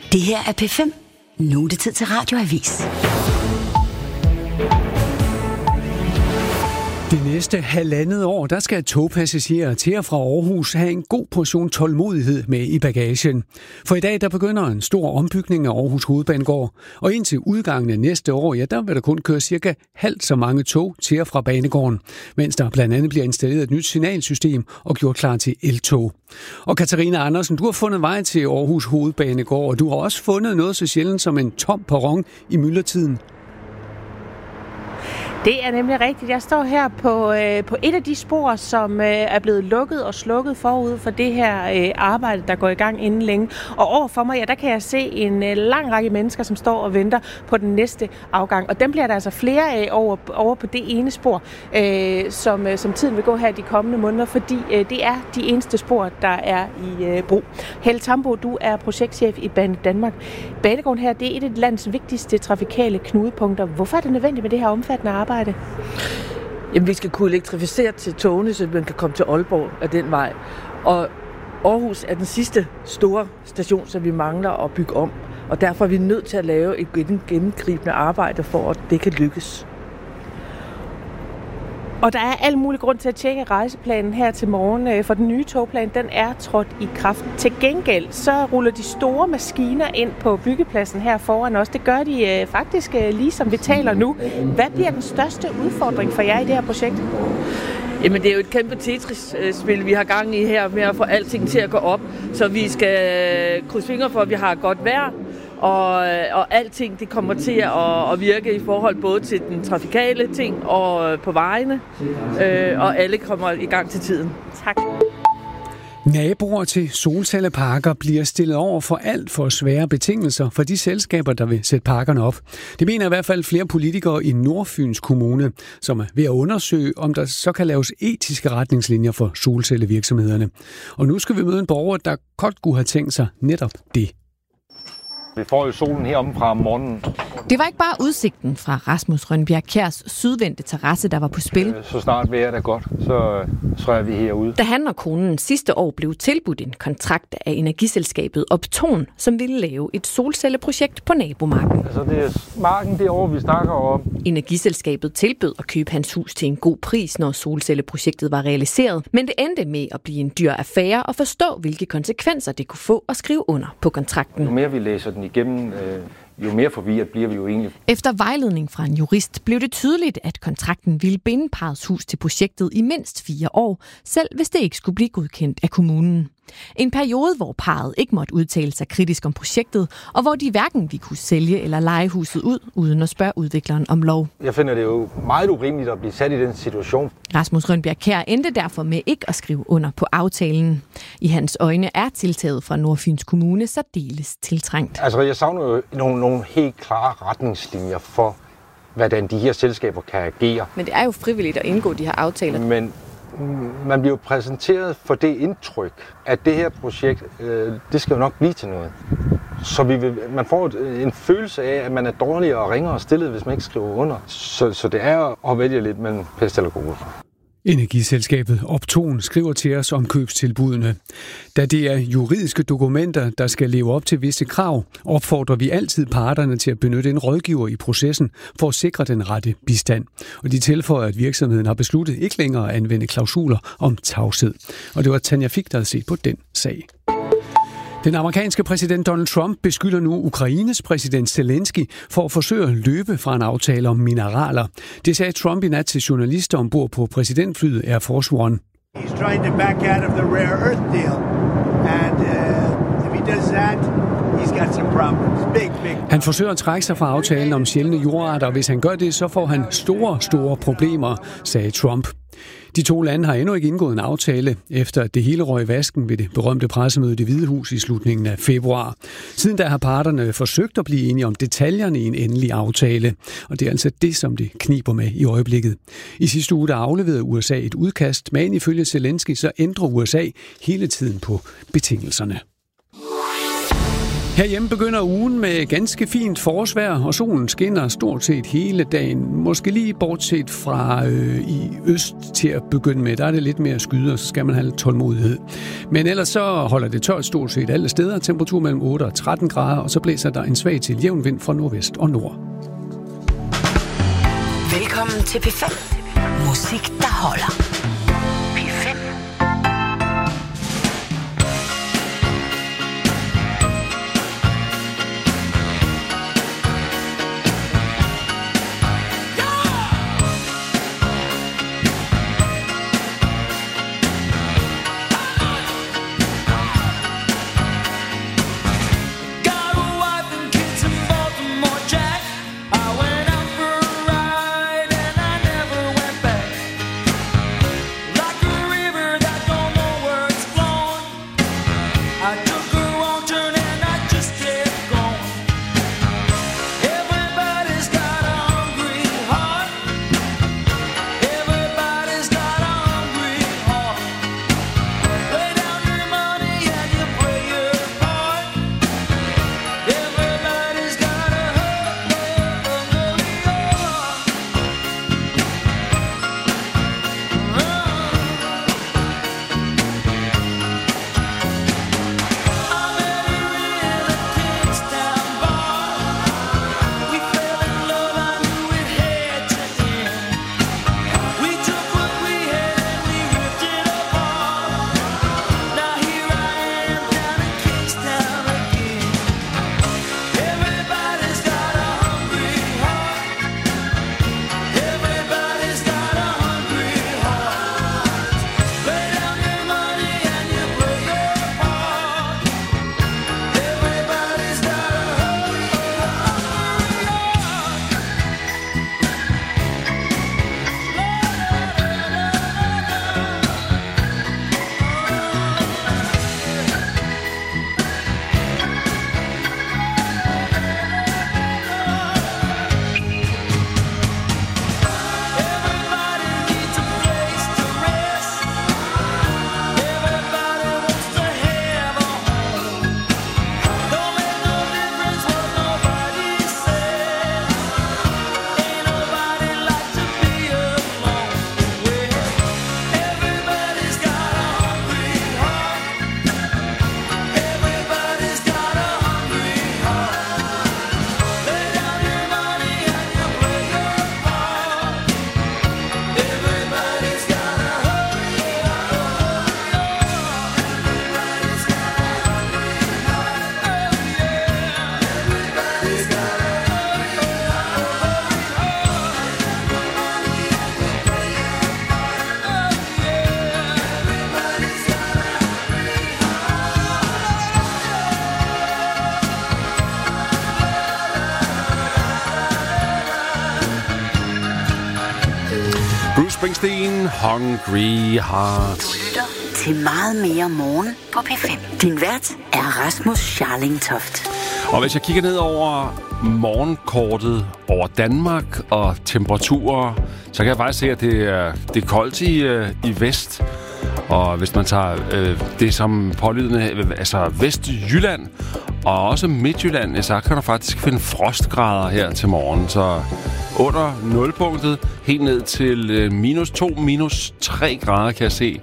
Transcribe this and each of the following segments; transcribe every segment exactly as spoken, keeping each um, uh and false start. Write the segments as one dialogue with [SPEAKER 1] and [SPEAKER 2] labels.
[SPEAKER 1] Det her er P fem. Nu er det tid til Radioavis.
[SPEAKER 2] Det næste halvandet år, der skal togpassagerer til og fra Aarhus have en god portion tålmodighed med i bagagen. For i dag, der begynder en stor ombygning af Aarhus Hovedbanegård, og indtil udgangen af næste år, ja, der vil der kun køre cirka halvt så mange tog til og fra banegården, mens der blandt andet bliver installeret et nyt signalsystem og gjort klar til eltog. Og Katarina Andersen, du har fundet vej til Aarhus Hovedbanegård, og du har også fundet noget så sjældent som en tom perron i myldretiden.
[SPEAKER 3] Det er nemlig rigtigt. Jeg står her på, øh, på et af de spor, som øh, er blevet lukket og slukket forud for det her øh, arbejde, der går i gang inden længe. Og overfor mig, ja, der kan jeg se en øh, lang række mennesker, som står og venter på den næste afgang. Og dem bliver der altså flere af over, over på det ene spor, øh, som, øh, som tiden vil gå her de kommende måneder, fordi øh, det er de eneste spor, der er i øh, brug. Helle Tambo, du er projektchef i Bane Danmark. Banegården her, det er et af landets vigtigste trafikale knudepunkter. Hvorfor er det nødvendigt med det her omfattende arbejde?
[SPEAKER 4] Jamen, vi skal kunne elektrificere til togene, så man kan komme til Aalborg af den vej. Og Aarhus er den sidste store station, som vi mangler at bygge om. Og derfor er vi nødt til at lave et gennemgribende arbejde for, at det kan lykkes.
[SPEAKER 3] Og der er al mulig grund til at tjekke rejseplanen her til morgen, for den nye togplan, den er trådt i kraft. Til gengæld, så ruller de store maskiner ind på byggepladsen her foran os. Det gør de faktisk lige som vi taler nu. Hvad bliver den største udfordring for jer i det her projekt?
[SPEAKER 4] Jamen, det er jo et kæmpe Tetris-spil, vi har gang i her med at få alting til at gå op. Så vi skal krydse fingre for, at vi har godt vejr. Og, og alting det kommer til at, at virke i forhold både til den trafikale ting og på vejene, øh, og alle kommer i gang til tiden.
[SPEAKER 3] Tak.
[SPEAKER 2] Naboer til solcelleparker bliver stillet over for alt for svære betingelser for de selskaber, der vil sætte parkerne op. Det mener i hvert fald flere politikere i Nordfyns Kommune, som er ved at undersøge, om der så kan laves etiske retningslinjer for solcellevirksomhederne. Og nu skal vi møde en borger, der godt kunne have tænkt sig netop det.
[SPEAKER 5] Vi får jo solen heromme fra morgenen.
[SPEAKER 6] Det var ikke bare udsigten fra Rasmus Rønbjerg Kjærs sydvendte terrasse, der var på spil.
[SPEAKER 5] Så snart vejret er godt, så, så er vi herude.
[SPEAKER 6] Da han og konen sidste år blev tilbudt en kontrakt af energiselskabet Opton, som ville lave et solcelleprojekt på nabomarken.
[SPEAKER 5] Altså det er marken derovre, vi snakker om.
[SPEAKER 6] Energiselskabet tilbød at købe hans hus til en god pris, når solcelleprojektet var realiseret. Men det endte med at blive en dyr affære og forstå, hvilke konsekvenser det kunne få at skrive under på kontrakten.
[SPEAKER 5] Jo mere vi læser den igennem, øh, jo mere forvirret bliver vi jo egentlig.
[SPEAKER 6] Efter vejledning fra en jurist blev det tydeligt, at kontrakten ville binde parrets hus til projektet i mindst fire år, selv hvis det ikke skulle blive godkendt af kommunen. En periode, hvor parret ikke måtte udtale sig kritisk om projektet, og hvor de hverken ville kunne sælge eller leje huset ud, uden at spørge udvikleren om lov.
[SPEAKER 5] Jeg finder det jo meget urimeligt at blive sat i den situation.
[SPEAKER 6] Rasmus Rønbjerg Kjær endte derfor med ikke at skrive under på aftalen. I hans øjne er tiltaget fra Nordfyns Kommune særdeles tiltrængt.
[SPEAKER 5] Altså, jeg savner jo nogle, nogle helt klare retningslinjer for, hvordan de her selskaber kan agere.
[SPEAKER 6] Men det er jo frivilligt at indgå de her aftaler.
[SPEAKER 5] Men man bliver jo præsenteret for det indtryk, at det her projekt, øh, det skal jo nok blive til noget. Så vi vil, man får en følelse af, at man er dårligere og ringere stillet, hvis man ikke skriver under. Så, så det er at vælge lidt mellem pest eller kolera.
[SPEAKER 2] Energiselskabet Opton skriver til os om købstilbudene. Da det er juridiske dokumenter, der skal leve op til visse krav, opfordrer vi altid parterne til at benytte en rådgiver i processen for at sikre den rette bistand. Og de tilføjer, at virksomheden har besluttet ikke længere at anvende klausuler om tavshed. Og det var Tanja Fik, der havde set på den sag. Den amerikanske præsident Donald Trump beskylder nu Ukraines præsident Zelensky for at forsøge at løbe fra en aftale om mineraler. Det sagde Trump i nat til journalister ombord på præsidentflyet Air Force One.
[SPEAKER 7] He's trying to back out of the rare earth deal, and uh, if he does that, he's got some problems. Big, big.
[SPEAKER 2] Han forsøger at trække sig fra aftalen om sjældne jordarter, og hvis han gør det, så får han store, store problemer, sagde Trump. De to lande har endnu ikke indgået en aftale, efter at det hele røg i vasken ved det berømte pressemøde i Det Hvide Hus i slutningen af februar. Siden da har parterne forsøgt at blive enige om detaljerne i en endelig aftale, og det er altså det, som det kniber med i øjeblikket. I sidste uge der afleverede U S A et udkast, men ifølge Zelensky så ændrer U S A hele tiden på betingelserne. Herhjemme begynder ugen med ganske fint forårsvejr, og solen skinner stort set hele dagen. Måske lige bortset fra øh, i øst til at begynde med. Der er det lidt mere skyde, og så skal man have lidt tålmodighed. Men ellers så holder det tørt stort set alle steder. Temperatur mellem otte og tretten grader, og så blæser der en svag til jævn vind fra nordvest og nord.
[SPEAKER 1] Velkommen til P fem. Musik, der holder. P fem.
[SPEAKER 8] Springsteen, Hungry Heart.
[SPEAKER 1] Du lytter til meget mere morgen på P fem. Din vært er Rasmus Scharling-Toft.
[SPEAKER 8] Og hvis jeg kigger ned over morgenkortet over Danmark og temperaturer, så kan jeg faktisk se, at det er, det er koldt i, i vest. Og hvis man tager øh, det som pålydende, altså Vestjylland og også Midtjylland, så kan du faktisk finde frostgrader her til morgen. Så under nulpunktet, helt ned til øh, minus to, minus tre grader, kan jeg se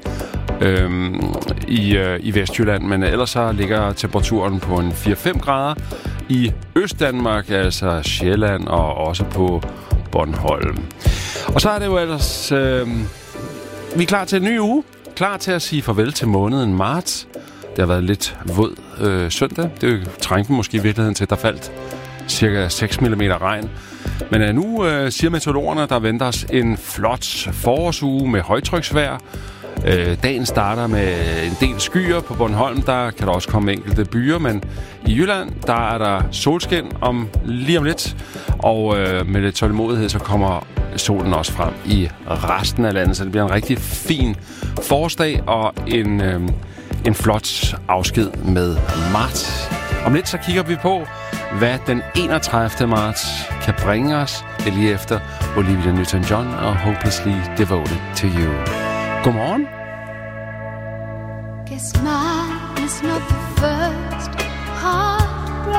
[SPEAKER 8] øh, i, øh, i Vestjylland. Men ellers så ligger temperaturen på en fire fem grader i Østdanmark, altså Sjælland og også på Bornholm. Og så er det jo ellers... Øh, vi er klar til en ny uge. Klar til at sige farvel til måneden marts. Det har været lidt våd øh, søndag. Det trængte måske i virkeligheden til, at der faldt cirka seks millimeter regn. Men øh, nu øh, siger meteorologerne, der venter os en flot forårsuge med højtryksvejr. Øh, dagen starter med en del skyer. På Bornholm, der kan der også komme enkelte byer, men i Jylland, der er der solskin om lige om lidt. Og øh, med lidt tålmodighed, så kommer solen også frem i resten af landet. Så det bliver en rigtig fin forårsdag og en, øh, en flot afsked med marts. Om lidt så kigger vi på, hvad den enogtredivte marts kan bringe os. Det er lige efter Olivia Newton-John og Hopelessly Devoted to You. Godmorgen.
[SPEAKER 9] Guess mine is not the first heartbreak.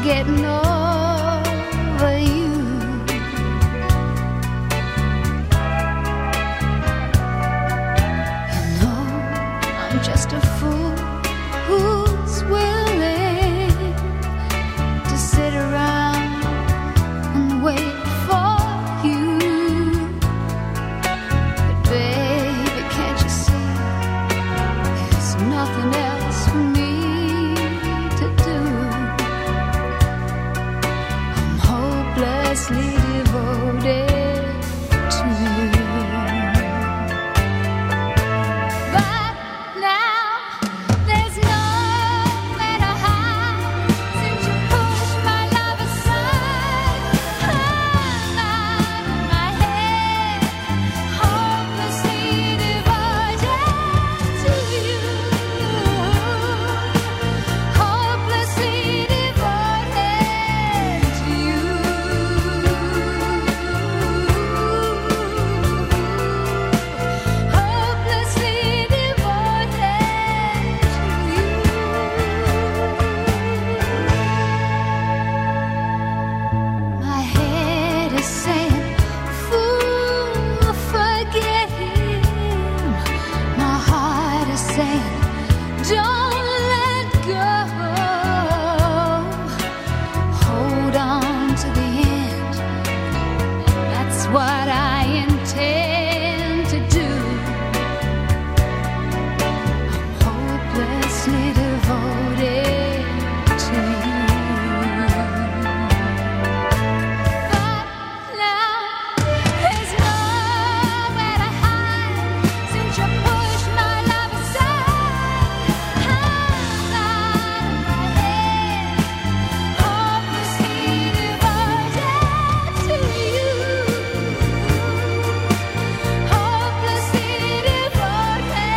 [SPEAKER 9] getting over you. You know I'm just a fool who's willing to sit around and wait for you. But baby, can't you see there's nothing else for me to do? I'm hopelessly devoted to you. But now there's nowhere to hide since you pushed my love aside. I'm out of my head, hopelessly devoted to you. Hopelessly devoted to you. Hopelessly devoted to you. My head is saying, fool, forget him. My heart is saying, don't let go. Hold on to the end. That's what I intend to do. I'm hopelessly devoted to you. But now there's nowhere to hide since you pushed my love aside. I'm out of my head, hopelessly devoted to you. Hopelessly devoted to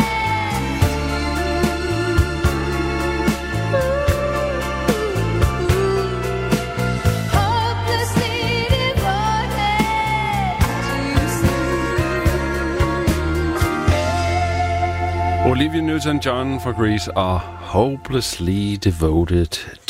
[SPEAKER 9] you. Hopelessly devoted to you.
[SPEAKER 8] Olivia Newton-John fra Grease og Hopelessly Devoted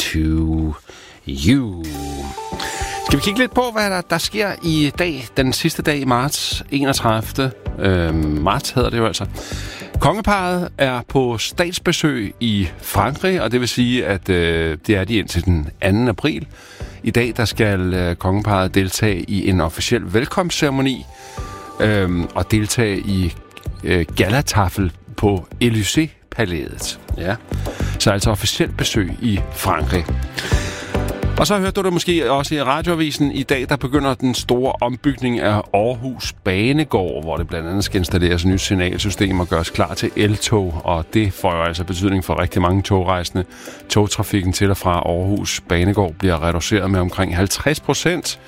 [SPEAKER 8] to You. Skal vi kigge lidt på, hvad der, der sker i dag, den sidste dag i marts, enogtredivte Øh, marts hedder det jo altså. Kongeparret er på statsbesøg i Frankrig, og det vil sige, at øh, det er de indtil den anden april. I dag der skal øh, kongeparret deltage i en officiel velkomstceremoni øh, og deltage i øh, galatafel på Élysée-palæet. Ja. Så altså officielt besøg i Frankrig. Og så hørte du det måske også i radioavisen. I dag der begynder den store ombygning af Aarhus Banegård, hvor det blandt andet skal installeres et nyt signalsystem og gøres klar til eltog. Og det får jo altså betydning for rigtig mange togrejsende. Togtrafikken til og fra Aarhus Banegård bliver reduceret med omkring halvtreds procent.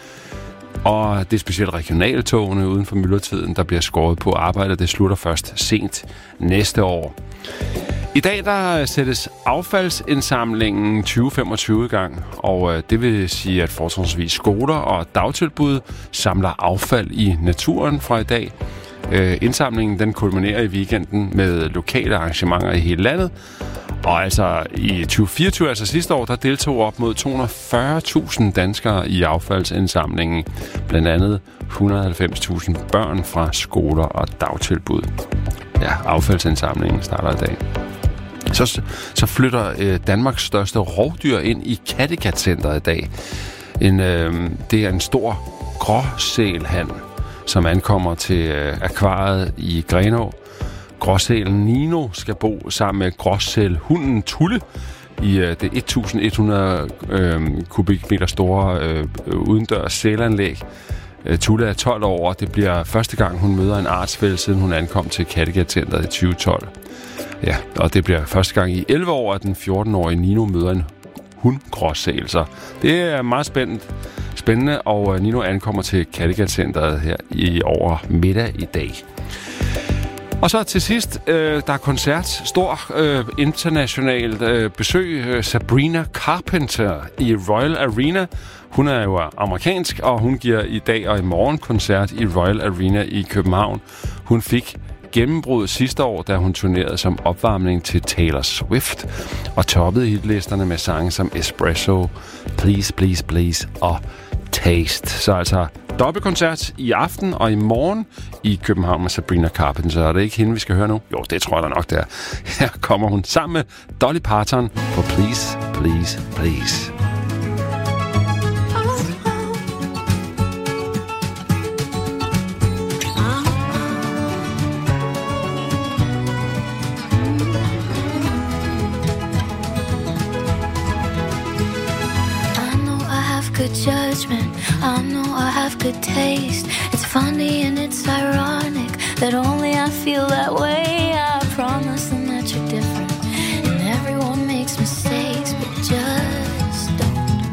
[SPEAKER 8] Og det er specielt regionaltogene uden for myldretiden, der bliver skåret på arbejdet. Det slutter først sent næste år. I dag der sættes affaldsindsamlingen tyve femogtyve i gang, og øh, det vil sige, at fortrinsvis skoler og dagtilbud samler affald i naturen fra i dag. Øh, indsamlingen den kulminerer i weekenden med lokale arrangementer i hele landet, og altså i tyve fireogtyve, altså sidste år, der deltog op mod to hundrede og fyrre tusind danskere i affaldsindsamlingen, blandt andet et hundrede og halvfems tusind børn fra skoler og dagtilbud. Ja, affaldsindsamlingen starter i dag. Så, så flytter øh, Danmarks største rovdyr ind i Kattegat-centret i dag. En, øh, det er en stor gråsælhan, som ankommer til øh, akvariet i Grenaa. Gråsælen Nino skal bo sammen med gråsælhunden Tulle i øh, det et tusind et hundrede øh, kubikmeter store øh, udendørs sælanlæg. Øh, Tulle er tolv år, og det bliver første gang, hun møder en artsfælle, siden hun ankom til Kattegat-centret i tyve tolv. Ja, og det bliver første gang i elleve år, at den fjorten-årige Nino møder en hundgråsæl. Så det er meget spændende, spændende og Nino ankommer til Kattegat-centret her i over middag i dag. Og så til sidst, øh, der er koncert, stor øh, internationalt øh, besøg. Øh, Sabrina Carpenter i Royal Arena. Hun er jo amerikansk, og hun giver i dag og i morgen koncert i Royal Arena i København. Hun fik gennembrud sidste år, da hun turnerede som opvarmning til Taylor Swift og toppede hitlisterne med sange som Espresso, Please, Please, Please og Taste. Så altså dobbeltkoncert i aften og i morgen i København med Sabrina Carpenter. Er det ikke hende, vi skal høre nu? Jo, det tror jeg da nok, det er. Her kommer hun sammen med Dolly Parton på Please, Please, Please.
[SPEAKER 9] Good judgment, I know I have good taste. It's funny and it's ironic that only I feel that way. I promise them that you're different, and everyone makes mistakes, but just don't.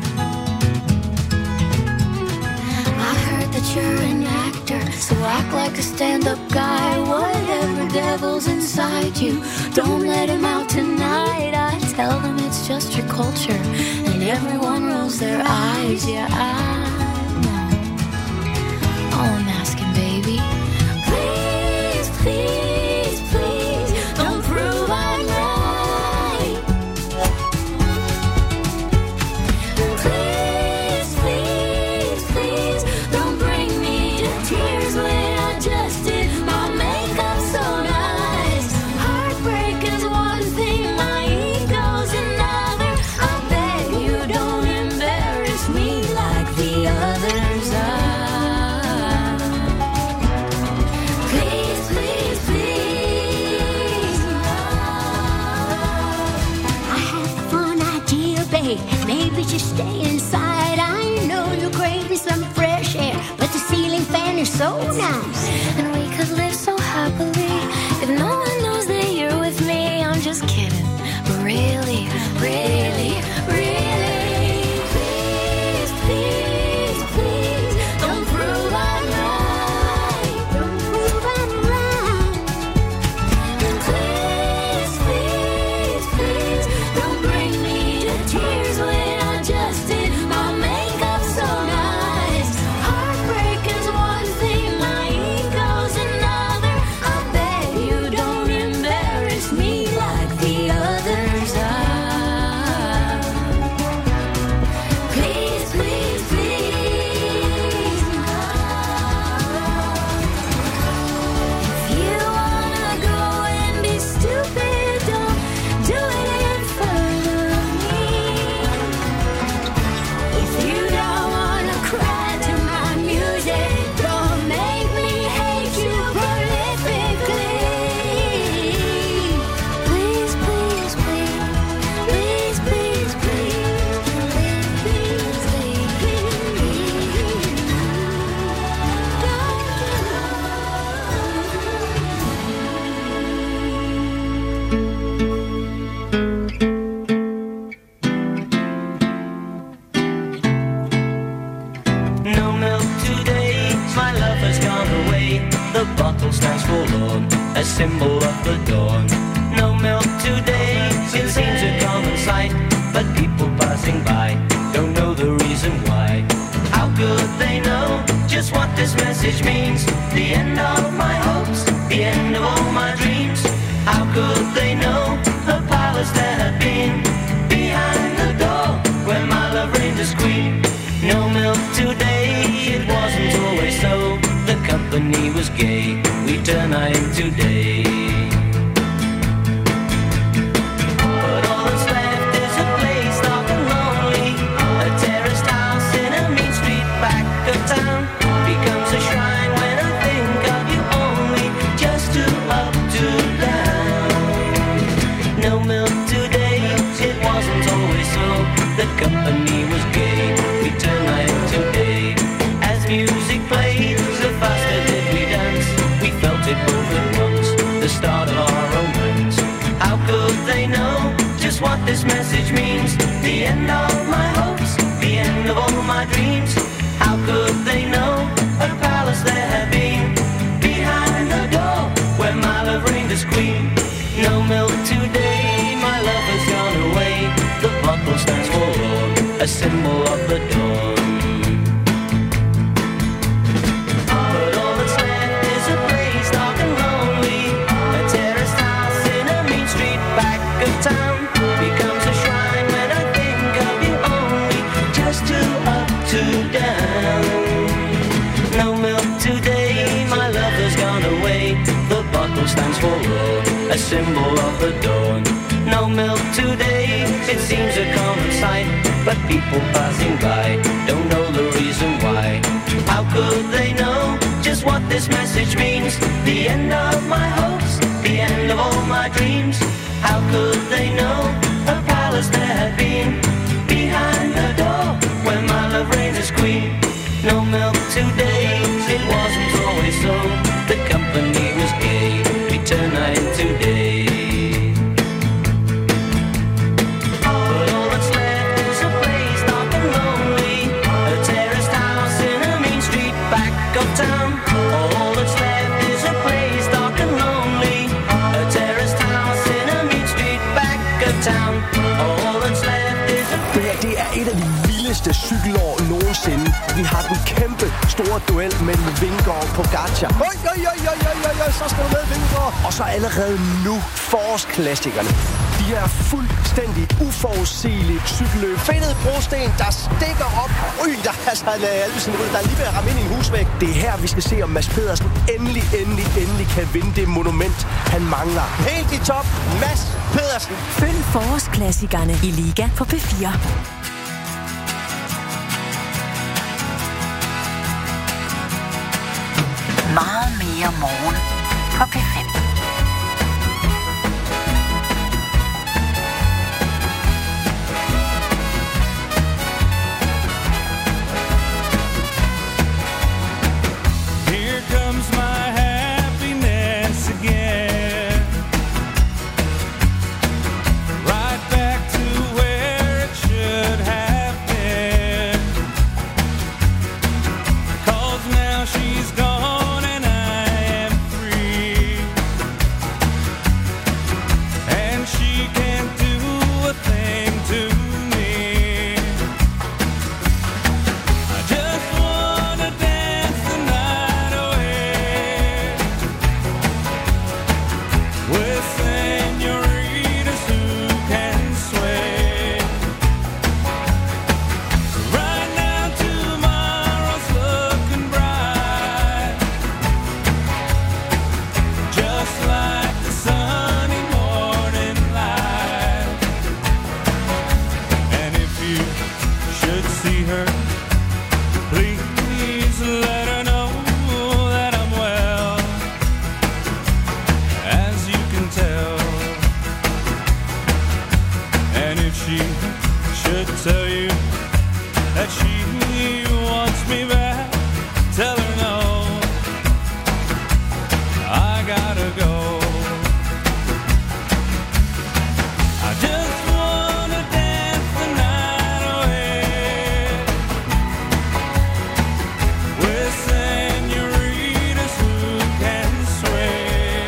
[SPEAKER 9] I heard that you're an actor, so act like a stand-up guy. Whatever devil's inside you, don't let him out tonight. I tell them it's just your culture, and everyone rolls their eyes. Yeah, I know. All I'm asking, baby, please, please, please, don't prove I'm right. Please, please, please, don't bring me to tears when I just did my makeup so nice. Heartbreak is one thing, my ego's another. I beg you don't embarrass me like the others are. Please, please, please. I have a fun idea, babe. Maybe just stay inside. I know you're craving some fresh air, but the ceiling fan is so nice, and we could live so happily if no one knows that you're with me. I'm just kidding, but really, really, really, please, please, please, don't prove I'm right. Don't prove I'm right. Please, please, please, don't bring me to tears when I just did my makeup so nice. Heartbreak is one thing, my ego's another. I beg you don't embarrass me like the others are. Please, please, please. If you wanna go and be stupid, don't do it in front of me. If you don't wanna cry to my music, don't make me hate you prolifically. Please, please, please, please, please, please, please,
[SPEAKER 10] No milk today, my love has gone away. The bottle stands forlorn, a symbol of the dawn. No milk today, it seems a common sight, but people passing by don't know the reason why. How could they know just what this message means? The end of my hopes, the end of all my dreams. How could they know a palace there had been behind the door where my love reigned as queen? No milk today, it wasn't always so. The company was gay, we turn night today. But all that's left is a place dark and lonely. A terraced house in a mean street back of town becomes a shrine when I think of you only. Just too up, too down. No milk today, it wasn't always so. The company was gay, we turn night today. As music played, the faster did we dance. We felt it both at once, the start of our romance. How could they know just what this message means? The end of my hopes, the end of all my dreams. How could they know a palace there had been behind the door where my love reigned as queen? No milk today, my love has gone away. The bottle stands forlorn, a symbol of the dawn. But all that's left is a place dark and lonely. stands for road, a symbol of the dawn. No milk today, it seems a common sight, but people passing by don't know the reason why. How could they know just what this message means? The end of my hopes, the end of all my dreams. How could they know a palace there had been behind the door where my love reigns as queen? No milk today, it wasn't always so. The company was gay, we turn night to day. But all that's left is a place dark and lonely, a terraced house in a mean street back of town. All that's left is a place dark and lonely, a terraced house in a mean street back of town. All that's left is a...
[SPEAKER 11] Det her, det er et af de vildeste cykelår nogensinde. Vi har den kæmpe store duel mellem Vingegaard og Pogačar. Oj, oj, oj, oj, oj, oj, oj, så skal du med, Vingegaard. Og så allerede nu forårsklassikerne. De her fuldstændig uforudsigelige cykelløb. Fedtet brosten, der stikker op. Øj, der er altså en Alvesen ud, der er lige ved at ramme ind i en husvæg. Det er her, vi skal se, om Mads Pedersen endelig, endelig, endelig kan vinde det monument, han mangler. Helt i top, Mads Pedersen.
[SPEAKER 12] Følg forårsklassikerne i Liga på P fire.
[SPEAKER 1] Meget mere morgen på P fem.
[SPEAKER 13] Here comes my happiness again. Right back to where it should have been. 'Cause now she's gone and I am free. And she can't do a thing to me. I just wanna dance the night away with senoritas who can sway. Right now tomorrow's looking bright, just like the sunny morning light. And if you should see her, please let her know that I'm well, as you can tell. And if she should tell you that she wants me back, tell her no, I gotta go. I just wanna dance the night away with senoritas who can sway.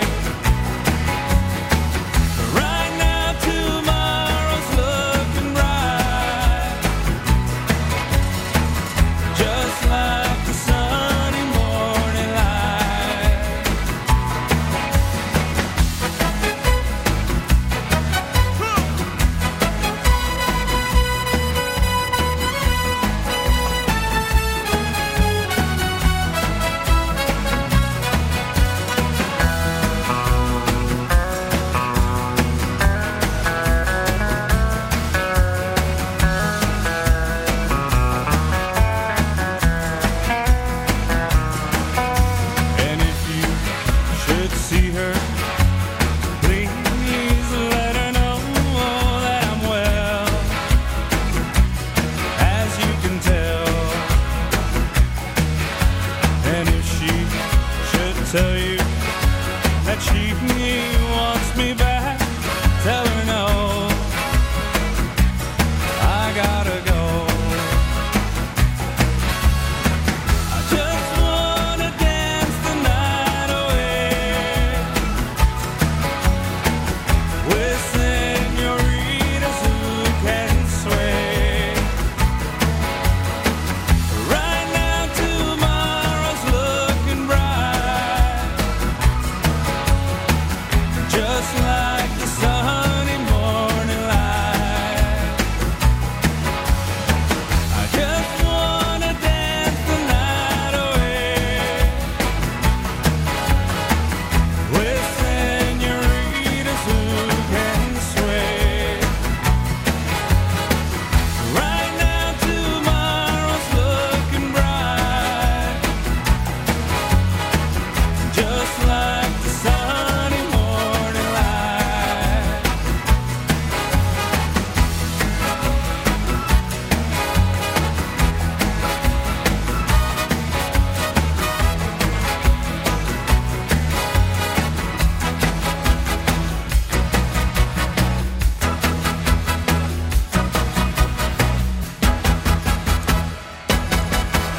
[SPEAKER 13] Right now tomorrow's looking bright,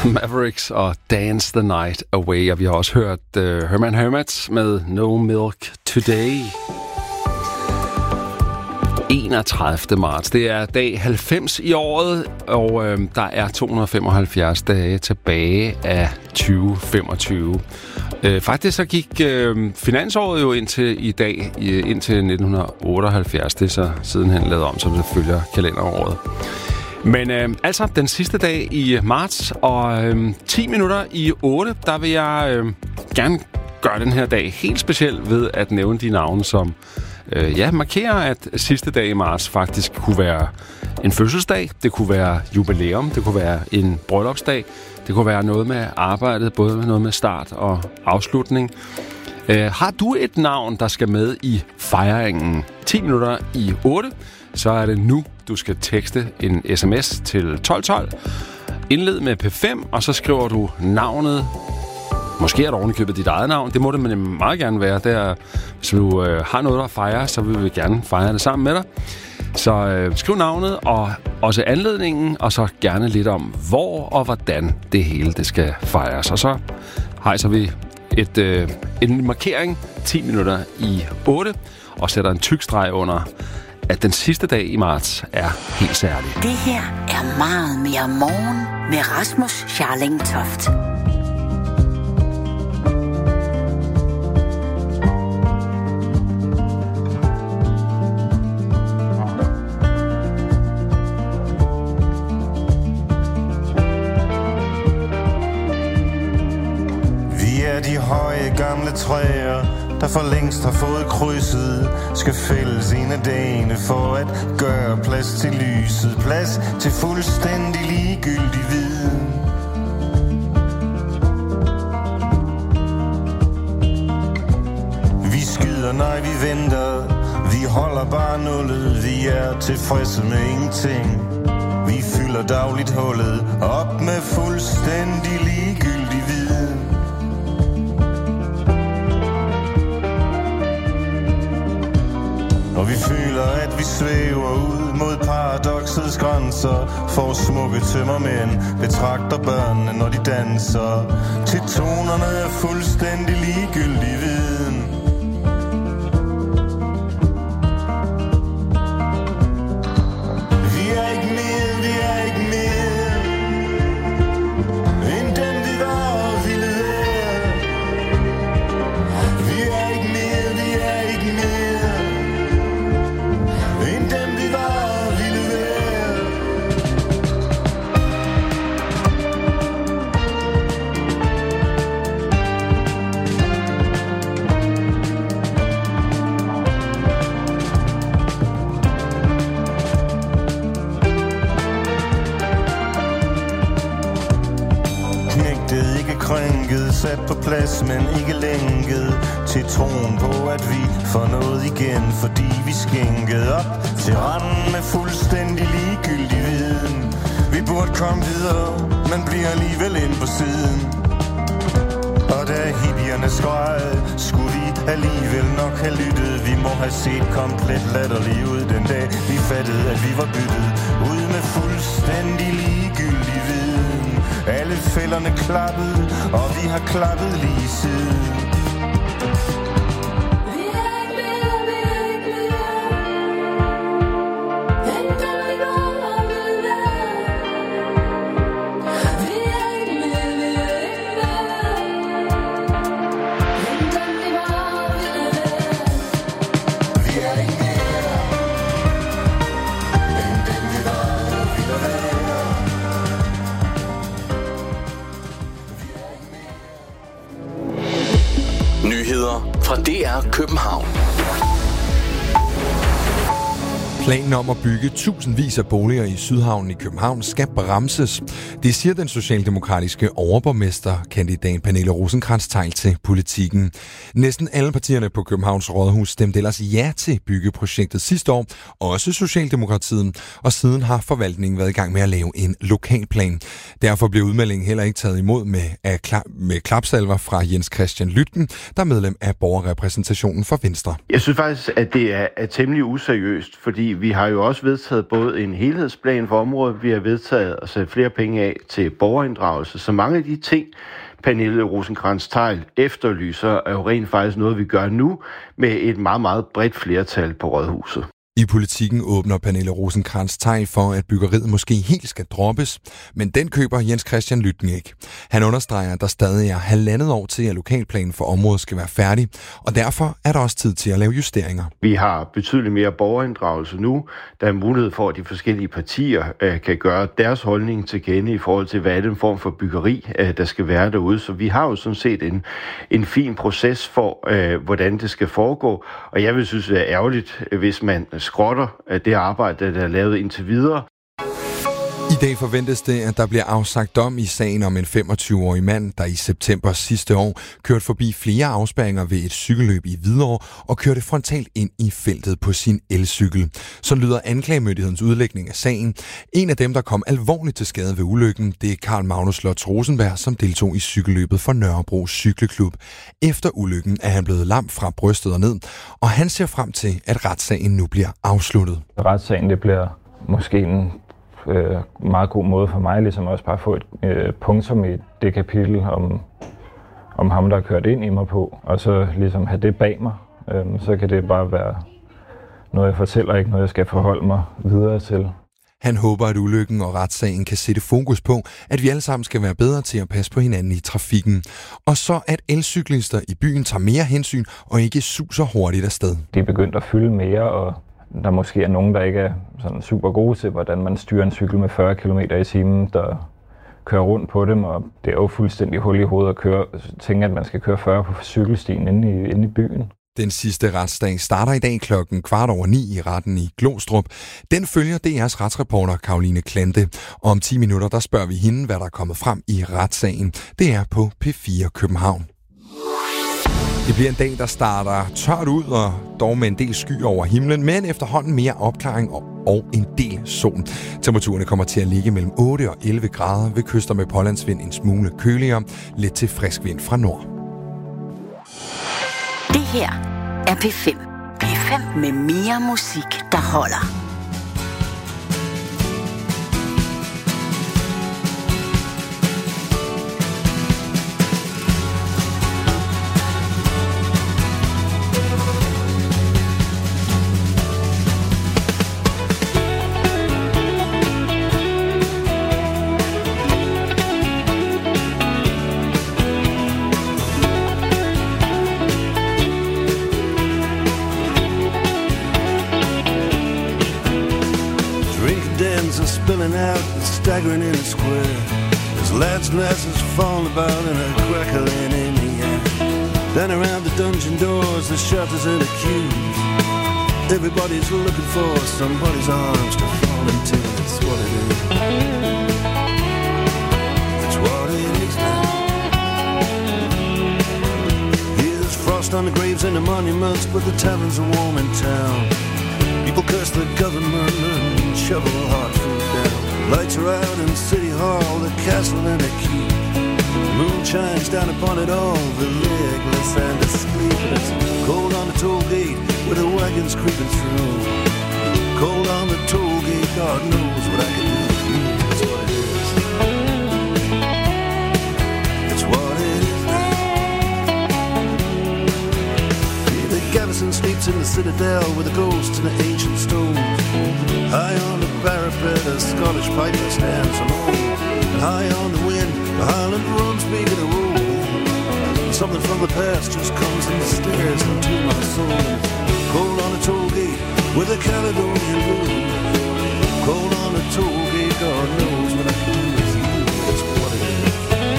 [SPEAKER 8] Mavericks og Dance the Night Away, og vi har også hørt uh, Herman Hermits med No Milk Today. enogtredivte marts, det er dag halvfems i året, og øh, der er to hundrede femoghalvfjerds dage tilbage af tyve femogtyve. Øh, faktisk så gik øh, finansåret jo indtil i dag, indtil nitten otteoghalvfjerds, det er så sidenhen lavet om, som det følger kalenderåret. Men øh, altså, den sidste dag i marts, og øh, ti minutter i otte, der vil jeg øh, gerne gøre den her dag helt speciel ved at nævne de navne, som øh, ja, markerer, at sidste dag i marts faktisk kunne være en fødselsdag, det kunne være jubilæum, det kunne være en bryllupsdag, det kunne være noget med arbejdet, både noget med start og afslutning. Øh, har du et navn, der skal med i fejringen ti minutter i otte, så er det nu, du skal tekste en sms til tolv tolv. Indled med P fem, og så skriver du navnet. Måske er der ovenikøbet dit eget navn. Det må det meget gerne være. Der, hvis du øh, har noget at fejre, så vil vi gerne fejre det sammen med dig. Så øh, skriv navnet og også anledningen, og så gerne lidt om, hvor og hvordan det hele det skal fejres. Og så hejser vi et, øh, en markering ti minutter i otte, og sætter en tyk streg under, at den sidste dag i marts er helt særlig.
[SPEAKER 1] Det her er meget mere morgen med Rasmus Scharling Toft.
[SPEAKER 14] Vi er de høje gamle træer, der for længst har fået krydset, skal fælles en af dagene for at gøre plads til lyset, plads til fuldstændig ligegyldig viden. Vi skyder, nej vi venter, vi holder bare nullet, vi er tilfredse med ingenting. Vi fylder dagligt hullet op med fuldstændig ligegyldig viden. Og vi føler, at vi svæver ud mod paradoksets grænser, for smukke tømmermænd betragter børnene, når de danser, til tonerne er fuldstændig ligegyldig viden. Vi er ikke mere, vi er ikke mere, end dem vi var og ville være. Vi er ikke mere, vi er ikke mere, end dem vi var og ville være. Knægtet, ikke krænket, sat på plads, men ikke lænket, til troen på, at vi får noget igen, fordi vi skænkede op til randen med fuldstændig ligegyldig viden. Vi burde komme videre, men bliver alligevel ind på siden. Og da hippierne skreg, skulle vi alligevel nok have lyttet. Vi må have set komplet latterlige ud den dag, vi fattede, at vi var byttet ud med fuldstændig ligegyldig viden. Alle fælderne klappede, og vi har klappet lige siden.
[SPEAKER 15] Fra D R København.
[SPEAKER 16] Planen om at bygge tusindvis af boliger i Sydhavnen i København skal bremses. Det siger den socialdemokratiske overborgmesterkandidat Pernille Rosenkrantz-Theil til Politikken. Næsten alle partierne på Københavns Rådhus stemte ellers ja til byggeprojektet sidste år, også Socialdemokratiet, og siden har forvaltningen været i gang med at lave en lokalplan. Derfor blev udmeldingen heller ikke taget imod med, af, med klapsalver fra Jens Christian Lytken, der er medlem af borgerrepræsentationen for Venstre.
[SPEAKER 17] Jeg synes faktisk, at det er, er temmelig useriøst, fordi vi har jo også vedtaget både en helhedsplan for området, vi har vedtaget at sætte flere penge af til borgerinddragelse. Så mange af de ting, Pernille Rosenkrantz-Theil efterlyser, er jo rent faktisk noget, vi gør nu med et meget, meget bredt flertal på Rådhuset.
[SPEAKER 16] I Politikken åbner Pernille Rosenkrantz-Theil for, at byggeriet måske helt skal droppes, men den køber Jens Christian Lytten ikke. Han understreger, at der stadig er halvandet år til, at lokalplanen for området skal være færdig, og derfor er der også tid til at lave justeringer.
[SPEAKER 17] Vi har betydeligt mere borgerinddragelse nu. Der er mulighed for, at de forskellige partier øh, kan gøre deres holdning til kende i forhold til, hvad er den form for byggeri, øh, der skal være derude. Så vi har jo sådan set en, en fin proces for, øh, hvordan det skal foregå, og jeg vil synes, det er ærgerligt, hvis man skrotter det arbejde, der er lavet indtil videre.
[SPEAKER 16] I dag forventes det, at der bliver afsagt dom i sagen om en femogtyve-årig mand, der i september sidste år kørte forbi flere afspærringer ved et cykelløb i Hvidovre og kørte frontalt ind i feltet på sin elcykel. Så lyder anklagemyndighedens udlægning af sagen. En af dem, der kom alvorligt til skade ved ulykken, det er Karl Magnus Lotz Rosenberg, som deltog i cykelløbet for Nørrebro Cykleklub. Efter ulykken er han blevet lam fra brystet og ned, og han ser frem til, at retssagen nu bliver afsluttet.
[SPEAKER 18] Retssagen det bliver måske en øh, meget god måde for mig, ligesom også bare at få et øh, punktum i det kapitel om, om ham, der har kørt ind i mig på, og så ligesom have det bag mig. Øh, så kan det bare være noget, jeg fortæller, ikke noget, jeg skal forholde mig videre til.
[SPEAKER 16] Han håber, at ulykken og retssagen kan sætte fokus på, at vi alle sammen skal være bedre til at passe på hinanden i trafikken. Og så at elcyklister i byen tager mere hensyn og ikke suser hurtigt afsted.
[SPEAKER 18] De er begyndt at fylde mere, og der måske er nogen, der ikke er sådan super gode til, hvordan man styrer en cykel med fyrre kilometer i timen, der kører rundt på dem, og det er jo fuldstændig hul i hovedet at køre, tænke, at man skal køre fyrre på cykelstien inde i, inde i byen.
[SPEAKER 16] Den sidste retsdag starter i dag klokken kvart over ni i retten i Glostrup. Den følger D R's retsreporter Karoline Klante. Og om ti minutter, der spørger vi hende, hvad der er kommet frem i retssagen. Det er på P fire København. Det bliver en dag, der starter tørt ud, og dog med en del sky over himlen, men efterhånden mere opklaring og en del sol. Temperaturerne kommer til at ligge mellem otte og elleve grader, ved kyster med pålandsvind en smule køligere, lidt til frisk vind fra nord.
[SPEAKER 1] Det her er P fem. P fem med mere musik, der holder.
[SPEAKER 19] Spilling out and staggering in the square. There's lads and lasses falling about and a crackling in the air. Down around the dungeon doors, the shutters and the queues. Everybody's looking for somebody's arms to fall into. That's what it is. That's what it is now. Here's frost on the graves and the monuments, but the taverns are warm in town. People curse the government and shovel hard food down. Lights are out in City Hall, the castle and the keep. Moon shines down upon it all, the legless and the sleepless. Cold on the toll gate with the wagons creeping through. Cold on the toll gate, God knows what I can do. That's what it is. That's what it is now. See, the garrison sleeps in the citadel with the ghosts and the ancient stones. High on the parapet, a Scottish piper stands alone. And high on the wind, the Highland drums begin to roll. Something from the past just comes and stares into my soul. Cold on the toll gate with a Caledonian moon. Cold on the toll gate, God knows what I can do with you. That's what it is.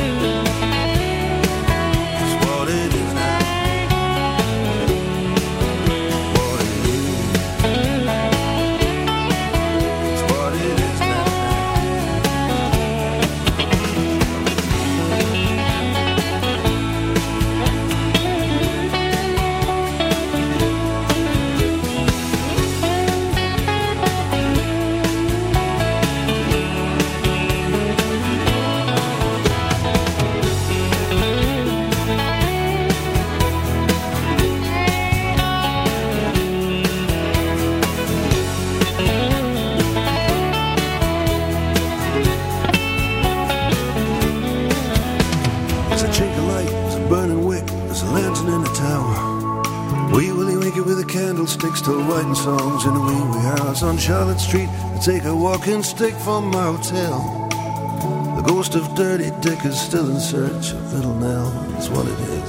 [SPEAKER 19] That's what it is now. What it is. That's what it is now. to writing songs in a wee wee house on Charlotte Street. I take a walking stick from my hotel. The ghost of Dirty Dick is still in search of Little Nell. That's what it is.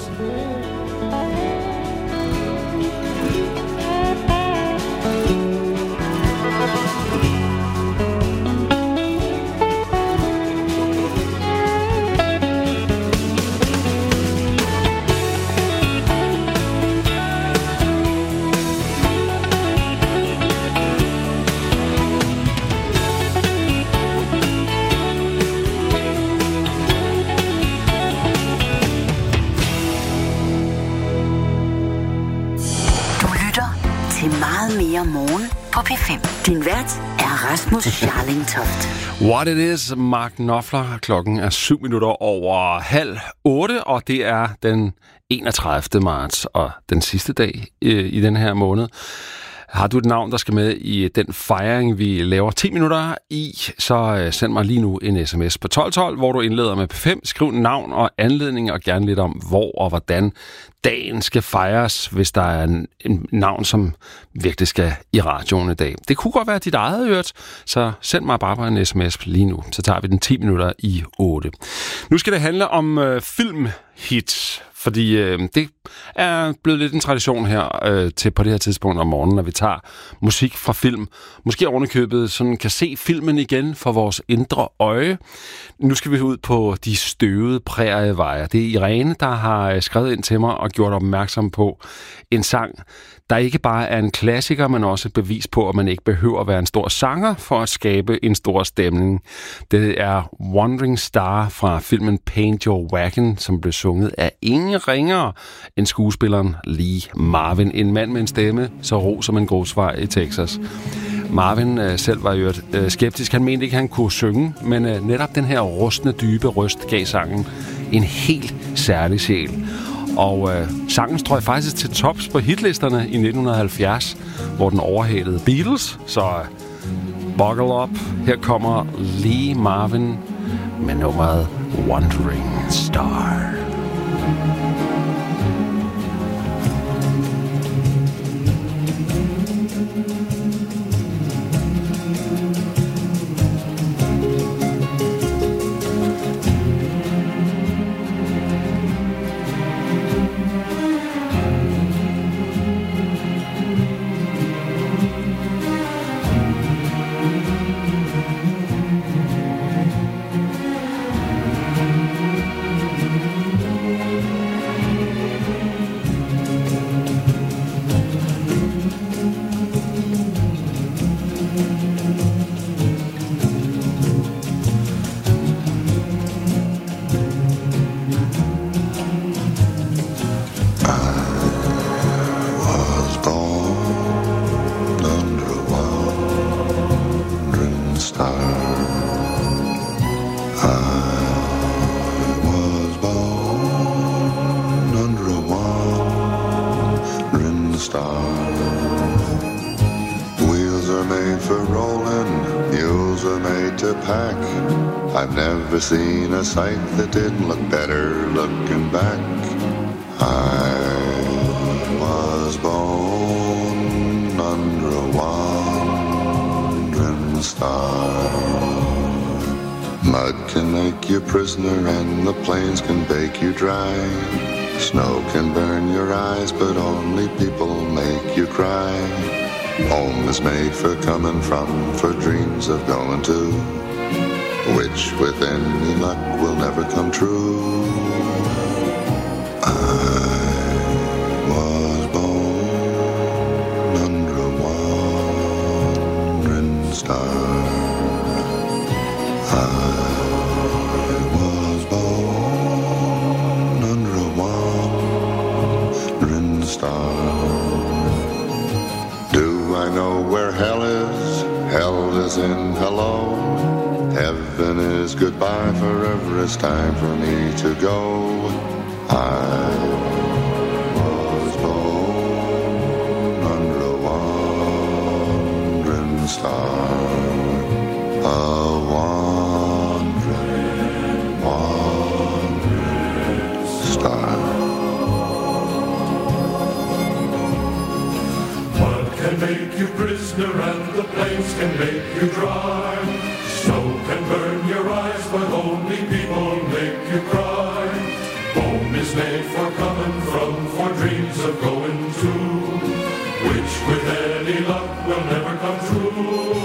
[SPEAKER 1] Morgen på P fem. Din vært er Rasmus Scharlingtoft.
[SPEAKER 8] What it is, Mark Knopfler. Klokken er syv minutter over halv otte, og det er den enogtredivte marts og den sidste dag øh, i den her måned. Har du et navn, der skal med i den fejring, vi laver ti minutter i, så øh, send mig lige nu en sms på tolv tolv, hvor du indleder med P fem. Skriv navn og anledning, og gerne lidt om, hvor og hvordan dagen skal fejres, hvis der er en, en navn, som virkelig skal i radioen i dag. Det kunne godt være dit eget øret, så send mig bare på en sms lige nu. Så tager vi den ti minutter i otte. Nu skal det handle om øh, filmhits, fordi øh, det er blevet lidt en tradition her øh, til på det her tidspunkt om morgenen, når vi tager musik fra film. Måske ovenikøbet sådan kan se filmen igen for vores indre øje. Nu skal vi ud på de støvede prærieveje. Det er Irene, der har skrevet ind til mig og gjort opmærksom på en sang, der ikke bare er en klassiker, men også et bevis på, at man ikke behøver at være en stor sanger for at skabe en stor stemning. Det er Wandering Star fra filmen Paint Your Wagon, som blev sunget af ingen ringere end skuespilleren Lee Marvin. En mand med en stemme, så ro som en grusvej i Texas. Marvin øh, selv var jo øh, skeptisk. Han mente ikke, han kunne synge, men øh, netop den her rustne, dybe røst gav sangen en helt særlig sjæl. Og øh, sangen strøg faktisk til tops på hitlisterne i nitten halvfjerds, hvor den overhalede Beatles. Så øh, buckle up. Her kommer Lee Marvin med nummeret Wandering Star.
[SPEAKER 20] Never seen a sight that didn't look better looking back. I was born under a wandering star. Mud can make you prisoner and the plains can bake you dry. Snow can burn your eyes but only people make you cry. Home is made for coming from, for dreams of going to, which with any luck will never come true. I was born under a wandering star. I was born under a wandering star. Do I know where hell is? Hell is in hello. Heaven is goodbye, forever it's time for me to go. I was born under a wandering star. A wandering, wandering star.
[SPEAKER 13] What can prisoner and the plains can make you dry. Snow can burn your eyes, but only people make you cry. Home is made for coming from, for dreams of going to, which with any luck will never come true.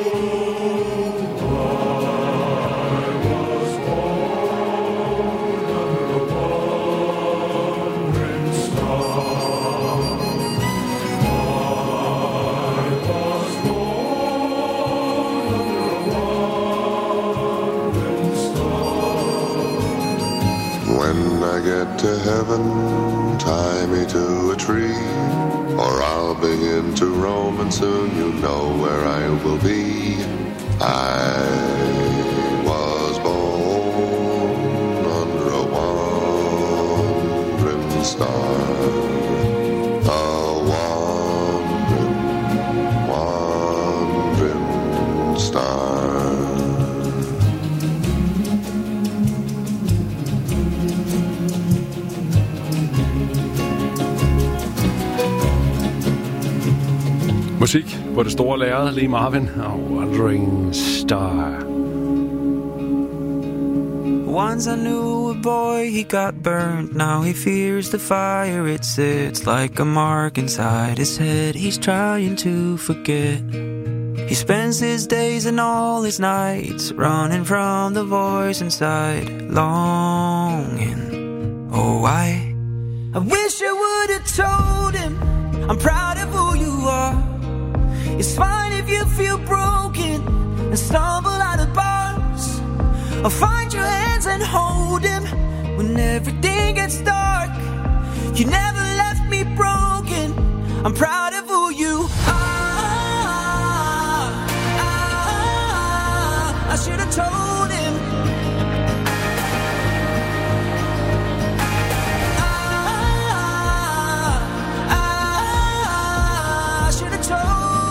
[SPEAKER 20] Get to heaven, tie me to a tree, or I'll begin to roam, and soon you know where I will be. I was born under a wandering star, a wandering, wandering star.
[SPEAKER 8] Musik på det store lærred, Lee Marvin og Wandering Star.
[SPEAKER 21] Once I knew a boy, he got burned. Now he fears the fire, it sits like a mark inside his head. He's trying to forget. He spends his days and all his nights running from the voice inside, longing. Oh, I, I wish I would have told him I'm proud of who you are. It's fine if you feel broken and stumble out of bars. Or find your hands and hold him when everything gets dark. You never left me broken. I'm proud of who you are. I should have told him. I should have told.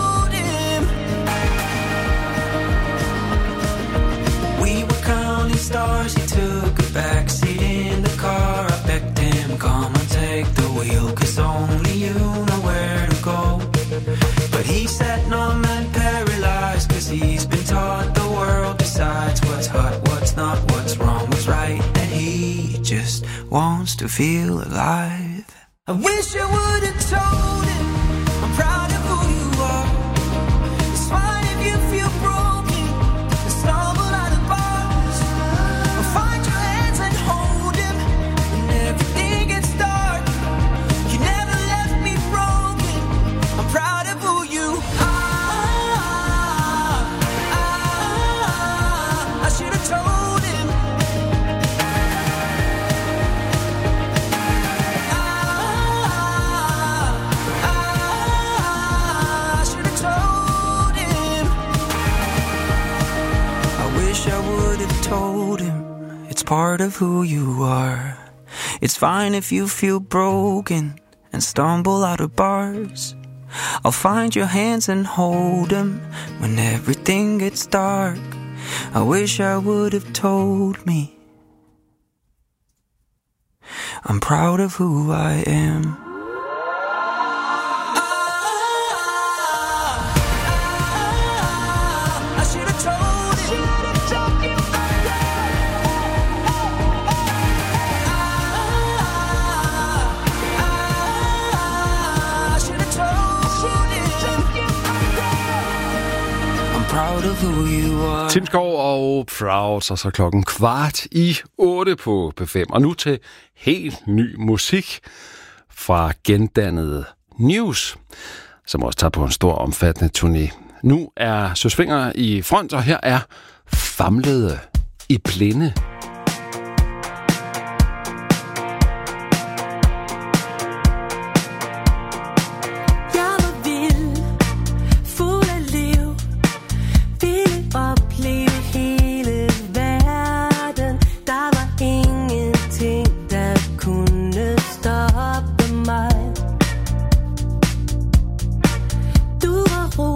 [SPEAKER 21] Stars, he took a backseat in the car. I begged him, come and take the wheel, cause only you know where to go. But he sat numb and paralyzed, cause he's been taught the world decides what's hot, what's not, what's wrong, what's right. And he just wants to feel alive. I wish I would have told him I'm proud of who you are. It's fine if you feel broken and stumble out of bars. Find your hands and hold him when everything gets dark. You never left me broken. I'm proud of who you are. I should have told him. I should have told him. I wish I would have told him. It's part of who you are. It's fine if you feel broken and stumble out of bars. I'll find your hands and hold them when everything gets dark. I wish I would have told me. I'm proud of who I am. I should have told him. Proud of who you are.
[SPEAKER 8] Tim Skov og Proud, og så klokken kvart i otte på P fem. Og nu til helt ny musik fra gendannede News, som også tager på en stor omfattende turné. Nu er Søsvinger i front, og her er Famlede i blinde.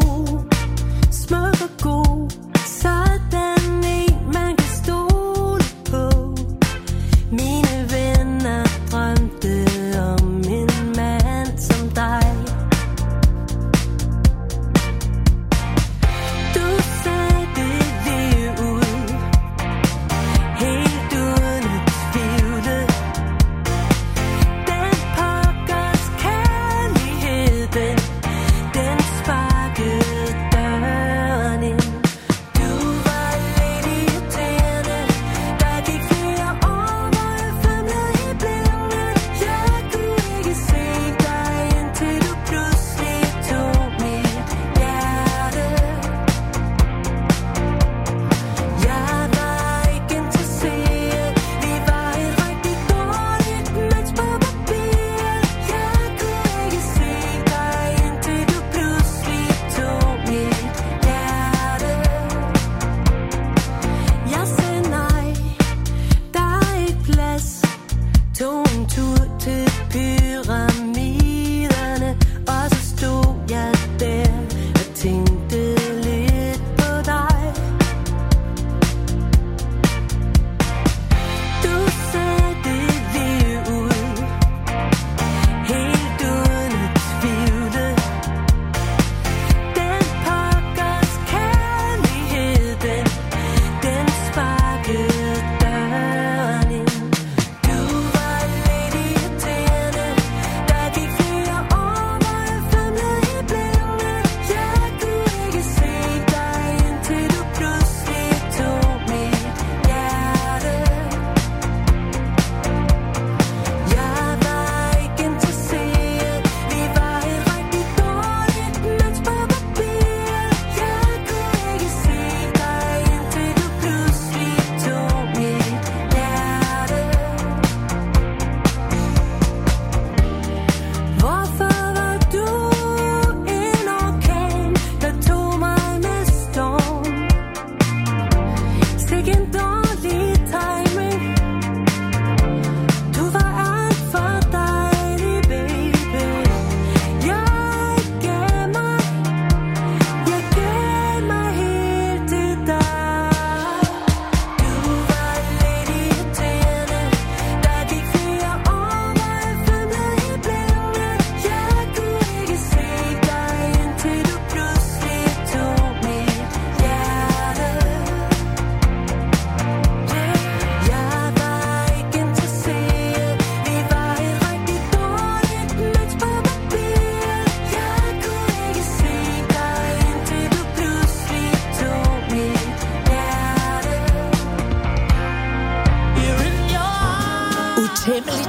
[SPEAKER 22] Smuk og god, sådan en man kan stole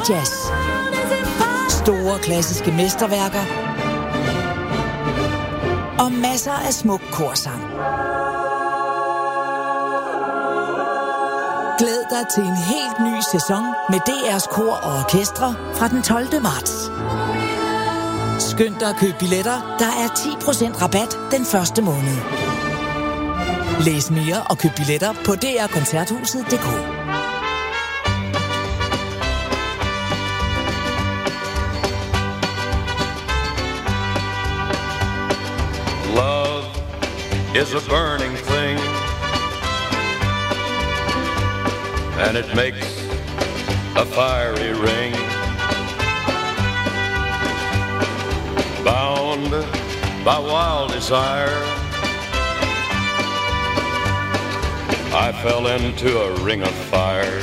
[SPEAKER 4] jazz. Store klassiske mesterværker og masser af smuk korsang. Glæd dig til en helt ny sæson med D R's kor og orkestre fra den tolvte marts. Skynd dig at købe billetter. Der er ti procent rabat den første måned. Læs mere og køb billetter på d r koncerthuset punktum d k.
[SPEAKER 22] Love is a burning thing, and it makes a fiery ring. Bound by wild desire, I fell into a ring of fire.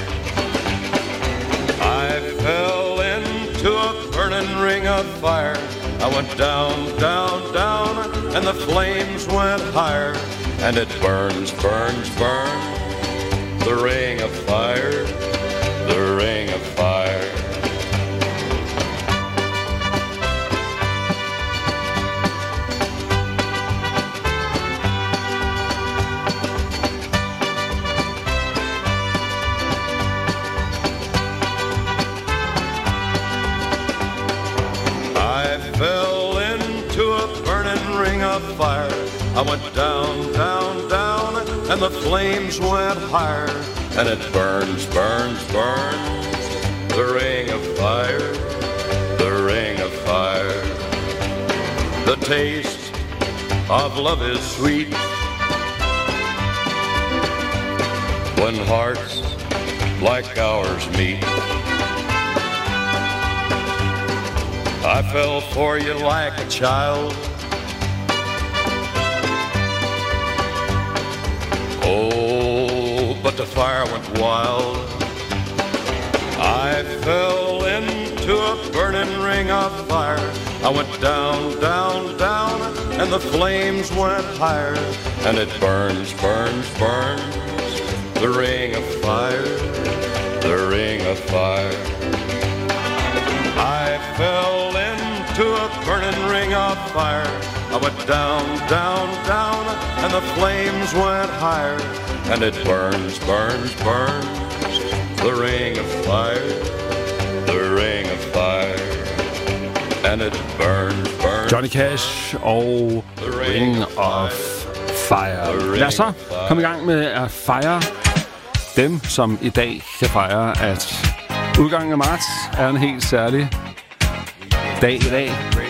[SPEAKER 22] I fell into a burning ring of fire. I went down, down, down, and the flames went higher. And it burns, burns, burns, the ring of fire, the ring of fire. Fire. I went down, down, down, and the flames went higher. And it burns, burns, burns, the ring of fire, the ring of fire. The taste of love is sweet when hearts like ours meet. I fell for you like a child. Oh, but the fire went wild. I fell into a burning ring of fire. I went down, down, down, and the flames went higher. And it burns, burns, burns, the ring of fire, the ring of fire. I fell into a burning ring of fire. I went down, down, down, and the flames went higher. And it burns, burns, burns, the ring of fire, the ring of fire. And it burns, burns.
[SPEAKER 8] Johnny Cash og Ring of Fire. Lad os så komme i gang med at fejre dem, som i dag kan fejre, at udgangen af marts er en helt særlig dag i dag.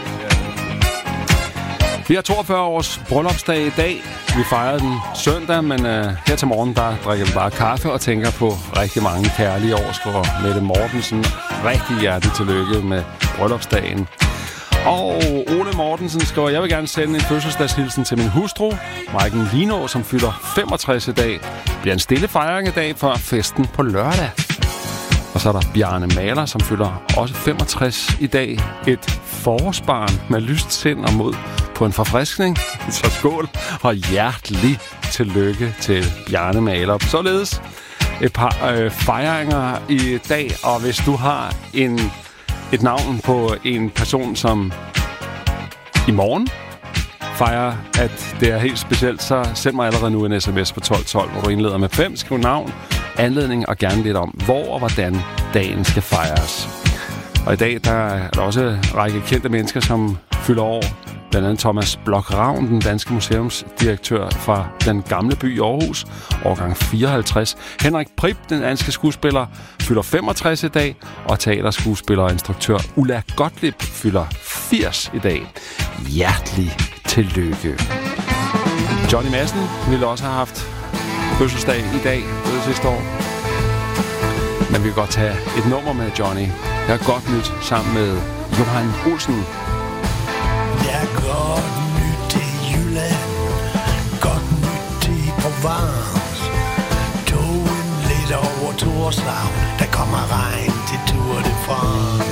[SPEAKER 8] Vi har toogfyrre års bryllupsdag i dag. Vi fejrede den søndag, men uh, her til morgen, der drikker vi bare kaffe og tænker på rigtig mange kærlige år. Skriver Mette Mortensen rigtig hjerteligt tillykke med bryllupsdagen. Og Ole Mortensen skriver, jeg vil gerne sende en fødselsdagshilsen til min hustru, Maiken Linå, som fylder femogtres i dag. Det bliver en stille fejring i dag for festen på lørdag. Og så er der Bjarne Maler, som fylder også femogtres i dag. Et forårsbarn med lyst sind og mod på en forfriskning. Så skål og hjertelig tillykke til Bjarne Maler. Således et par øh, fejringer i dag, og hvis du har en, et navn på en person, som i morgen fejrer, at det er helt specielt, så send mig allerede nu en sms på tolv tolv, hvor du indleder med fem, skriv navn, anledning og gerne lidt om, hvor og hvordan dagen skal fejres. Og i dag der er der også en række kendte mennesker, som fylder år. Blandt andet Thomas Blok-Ravn, den danske museumsdirektør fra Den Gamle By i Aarhus, årgang fireoghalvtreds. Henrik Prip, den danske skuespiller, fylder femogtres i dag, og teaterskuespiller og instruktør Ulla Gottlieb fylder firs i dag. Hjertelig tillykke. Johnny Madsen ville også have haft fødselsdag i dag, det sidste år. Men vi kan godt tage et nummer med Johnny. Jeg har godt nyt sammen med Johan Olsen.
[SPEAKER 19] Det er godt nyt til Jylland, godt nyt til Provence. Togen lidt over Torshavn, der kommer regn til Tour de France.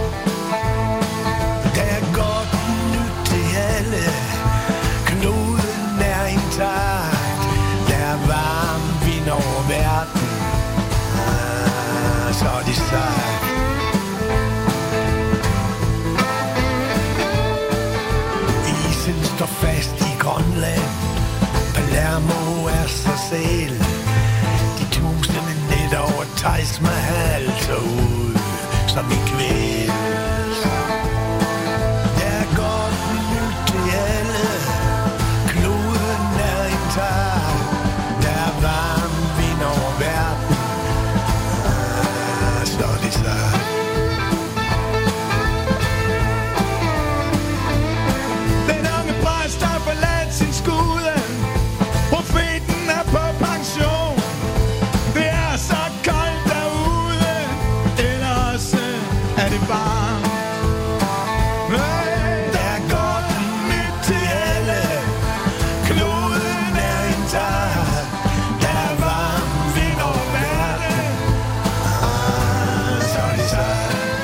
[SPEAKER 19] Det er godt nyt til alle, knoden er intakt. Der er varm vind over verden, ah, så er det sagt. står fast i Grønland. Palermo er sig selv. De tusinde nætter over Taj Mahal tog ud som i kvæls. Der er godt nyt til alle. Kloden er intakt. Der er varm vind over verden. Ah, så det så. Den unge præst har forladt sin skude. Profeten er på pension. Det er så koldt derude. Ellers er det varmt. Der er godt nyt til alle. Kloden er intakt. Der er varm vind over verden. Ah, så er det så.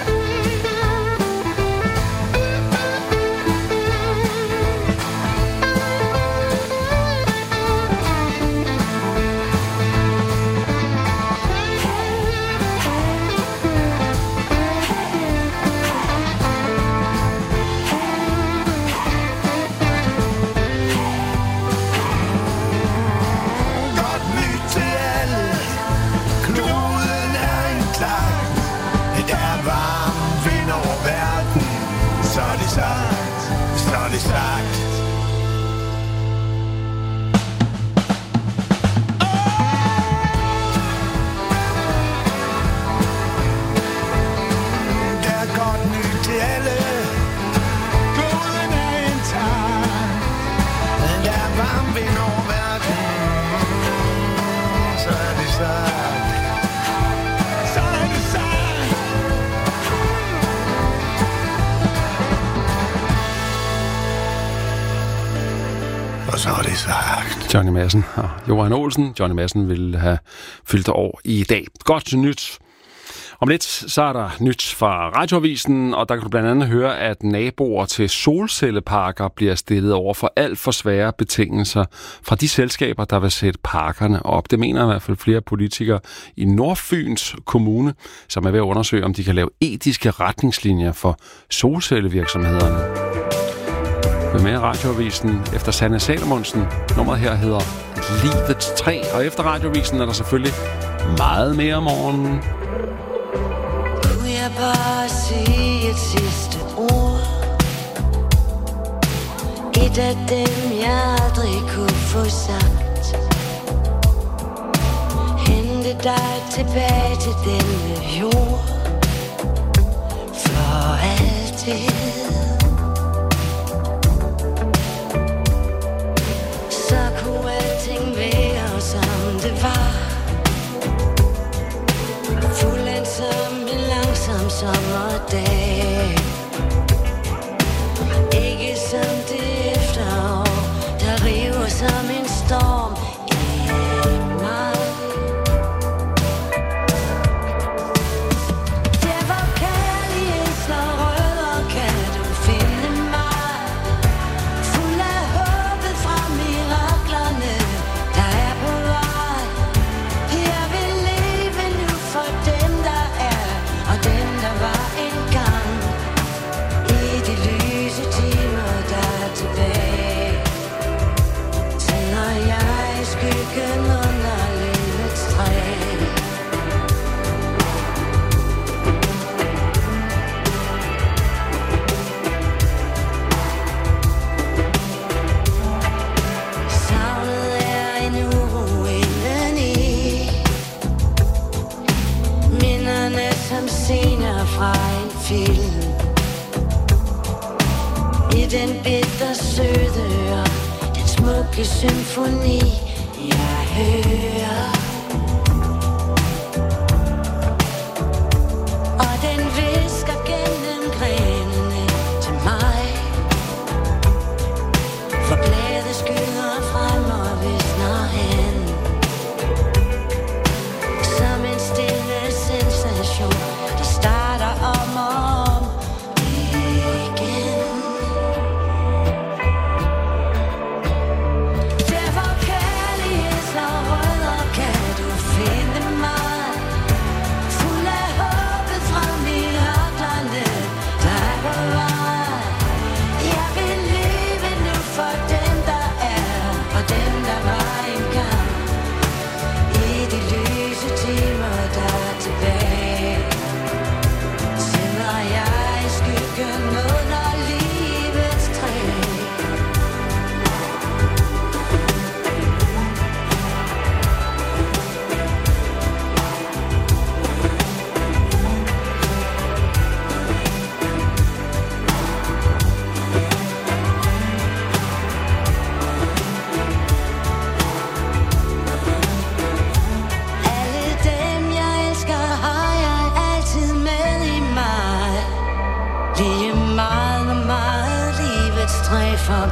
[SPEAKER 19] Godt nyt til alle. Kloden er intakt. Der er varm vind over verden. Så er det sagt. Så er det sagt. Der er godt nyt til alle. Kloden er intakt. Der er varm vind over verden. Så er det sagt. Så er det sagt. Og så er det sagt.
[SPEAKER 8] Johnny Madsen og Johan Olsen. Johnny Madsen ville have fyldt år i dag. Godt nyt. Om lidt så er der nyt fra Radioavisen, og der kan du blandt andet høre, at naboer til solcelleparker bliver stillet over for alt for svære betingelser fra de selskaber, der vil sætte parkerne op. Det mener i hvert fald flere politikere i Nordfyns Kommune, som er ved at undersøge, om de kan lave etiske retningslinjer for solcellevirksomhederne. Med mere Radioavisen efter Sanne Salomonsen. Nummeret her hedder Livets træ, og efter Radioavisen er der selvfølgelig meget mere om morgenen.
[SPEAKER 10] Kunne jeg bare sige et sidste ord? Et af dem, jeg aldrig kunne få sagt. Hente dig tilbage til denne jord. For altid. Så kunne alting være, som det var. Fuldendt som en langsom sommerdag. Ikke som det efterår, der river som en storm i mig. Der hvor kærlighed slår rødder, kan du finde mig. Fuld af håbet fra miraklerne, der er på vej. Jeg vil leve nu for dem, der er, og dem, der var engang. I de lyse timer, der er tilbage. Tænder jeg i skyggen under livets træ. Savnet er en uro indeni. Minderne som scener fra en film. I den bitter søde og den smukke symfoni, jeg hører. Og den hvisker gennem grenene til mig. For bladet skyder frem og visner hen. Som en stille sensation, der starter om og om igen. Der hvor kærlighed slår rødder, kan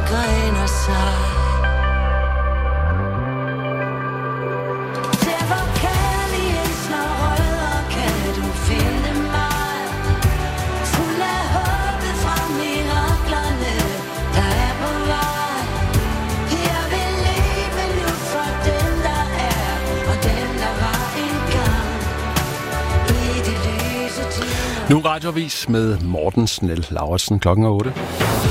[SPEAKER 10] grener sig. Der hvor kærligheden slår rødder, kan du finde mig. Fuld af håbet fra miraklerne, der er på vej. Jeg vil leve nu for dem, der er, og dem, der var engang. I det lyse tider.
[SPEAKER 8] Nu radioavis med Morten Snell Lauritsen klokken er otte.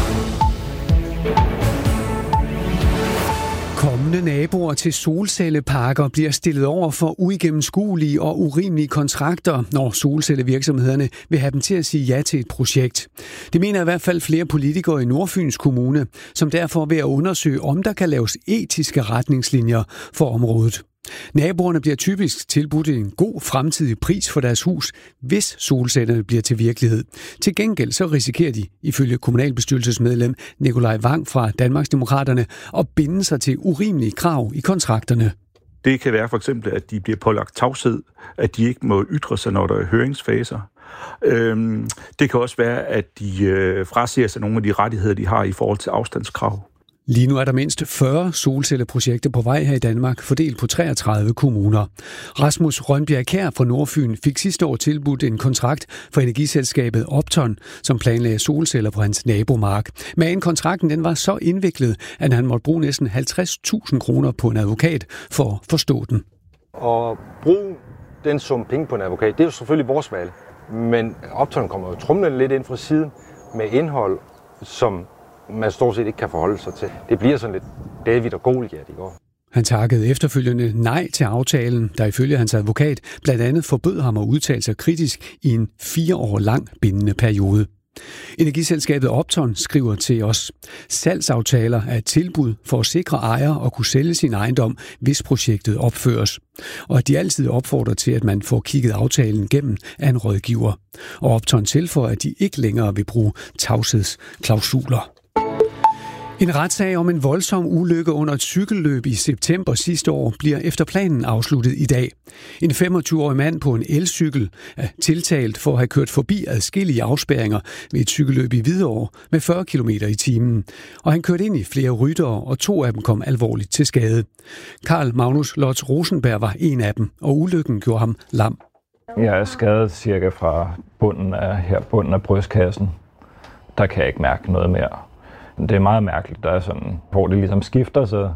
[SPEAKER 2] Kommende naboer til solcelleparker bliver stillet over for uigennemskuelige og urimelige kontrakter, når solcellevirksomhederne vil have dem til at sige ja til et projekt. Det mener i hvert fald flere politikere i Nordfyns Kommune, som derfor vil undersøge, om der kan laves etiske retningslinjer for området. Naboerne bliver typisk tilbudt en god fremtidig pris for deres hus, hvis solcellerne bliver til virkelighed. Til gengæld så risikerer de, ifølge kommunalbestyrelsesmedlem Nikolaj Wang fra Danmarksdemokraterne, at binde sig til urimelige krav i kontrakterne.
[SPEAKER 3] Det kan være for eksempel, at de bliver pålagt tavshed, at de ikke må ytre sig, når der er høringsfaser. Øhm, det kan også være, at de øh, frasiger sig nogle af de rettigheder, de har i forhold til afstandskrav.
[SPEAKER 2] Lige nu er der mindst fyrre solcelleprojekter på vej her i Danmark, fordelt på treogtredive kommuner. Rasmus Rønbjerg Kjær fra Nordfyn fik sidste år tilbudt en kontrakt for energiselskabet Opton, som planlagde solceller på hans nabomark. Men kontrakten den var så indviklet, at han måtte bruge næsten halvtreds tusind kroner på en advokat for at forstå den.
[SPEAKER 5] Og bruge den sum penge på en advokat, det er jo selvfølgelig vores valg. Men Opton kommer jo trumlende lidt ind fra siden med indhold, som man stort set ikke kan forholde sig til. Det bliver sådan lidt David og Goliat i går.
[SPEAKER 2] Han takkede efterfølgende nej til aftalen, der ifølge hans advokat blandt andet forbød ham at udtale sig kritisk i en fire år lang bindende periode. Energiselskabet Opton skriver til os: salgsaftaler er et tilbud for at sikre ejere at kunne sælge sin ejendom, hvis projektet opføres. Og at de altid opfordrer til, at man får kigget aftalen gennem af en rådgiver. Og Opton tilføjer, at de ikke længere vil bruge tavshedsklausuler. En retssag om en voldsom ulykke under et cykelløb i september sidste år bliver efter planen afsluttet i dag. En femogtyve-årig mand på en elcykel er tiltalt for at have kørt forbi adskillige afspærringer ved et cykelløb i Hvidovre med fyrre kilometer i timen. Og han kørte ind i flere ryttere, og to af dem kom alvorligt til skade. Carl Magnus Lotz Rosenberg var en af dem, og ulykken gjorde ham lam.
[SPEAKER 18] Jeg er skadet cirka fra bunden af, her, bunden af brystkassen. Der kan jeg ikke mærke noget mere. Det er meget mærkeligt, der er sådan, hvor det ligesom skifter, så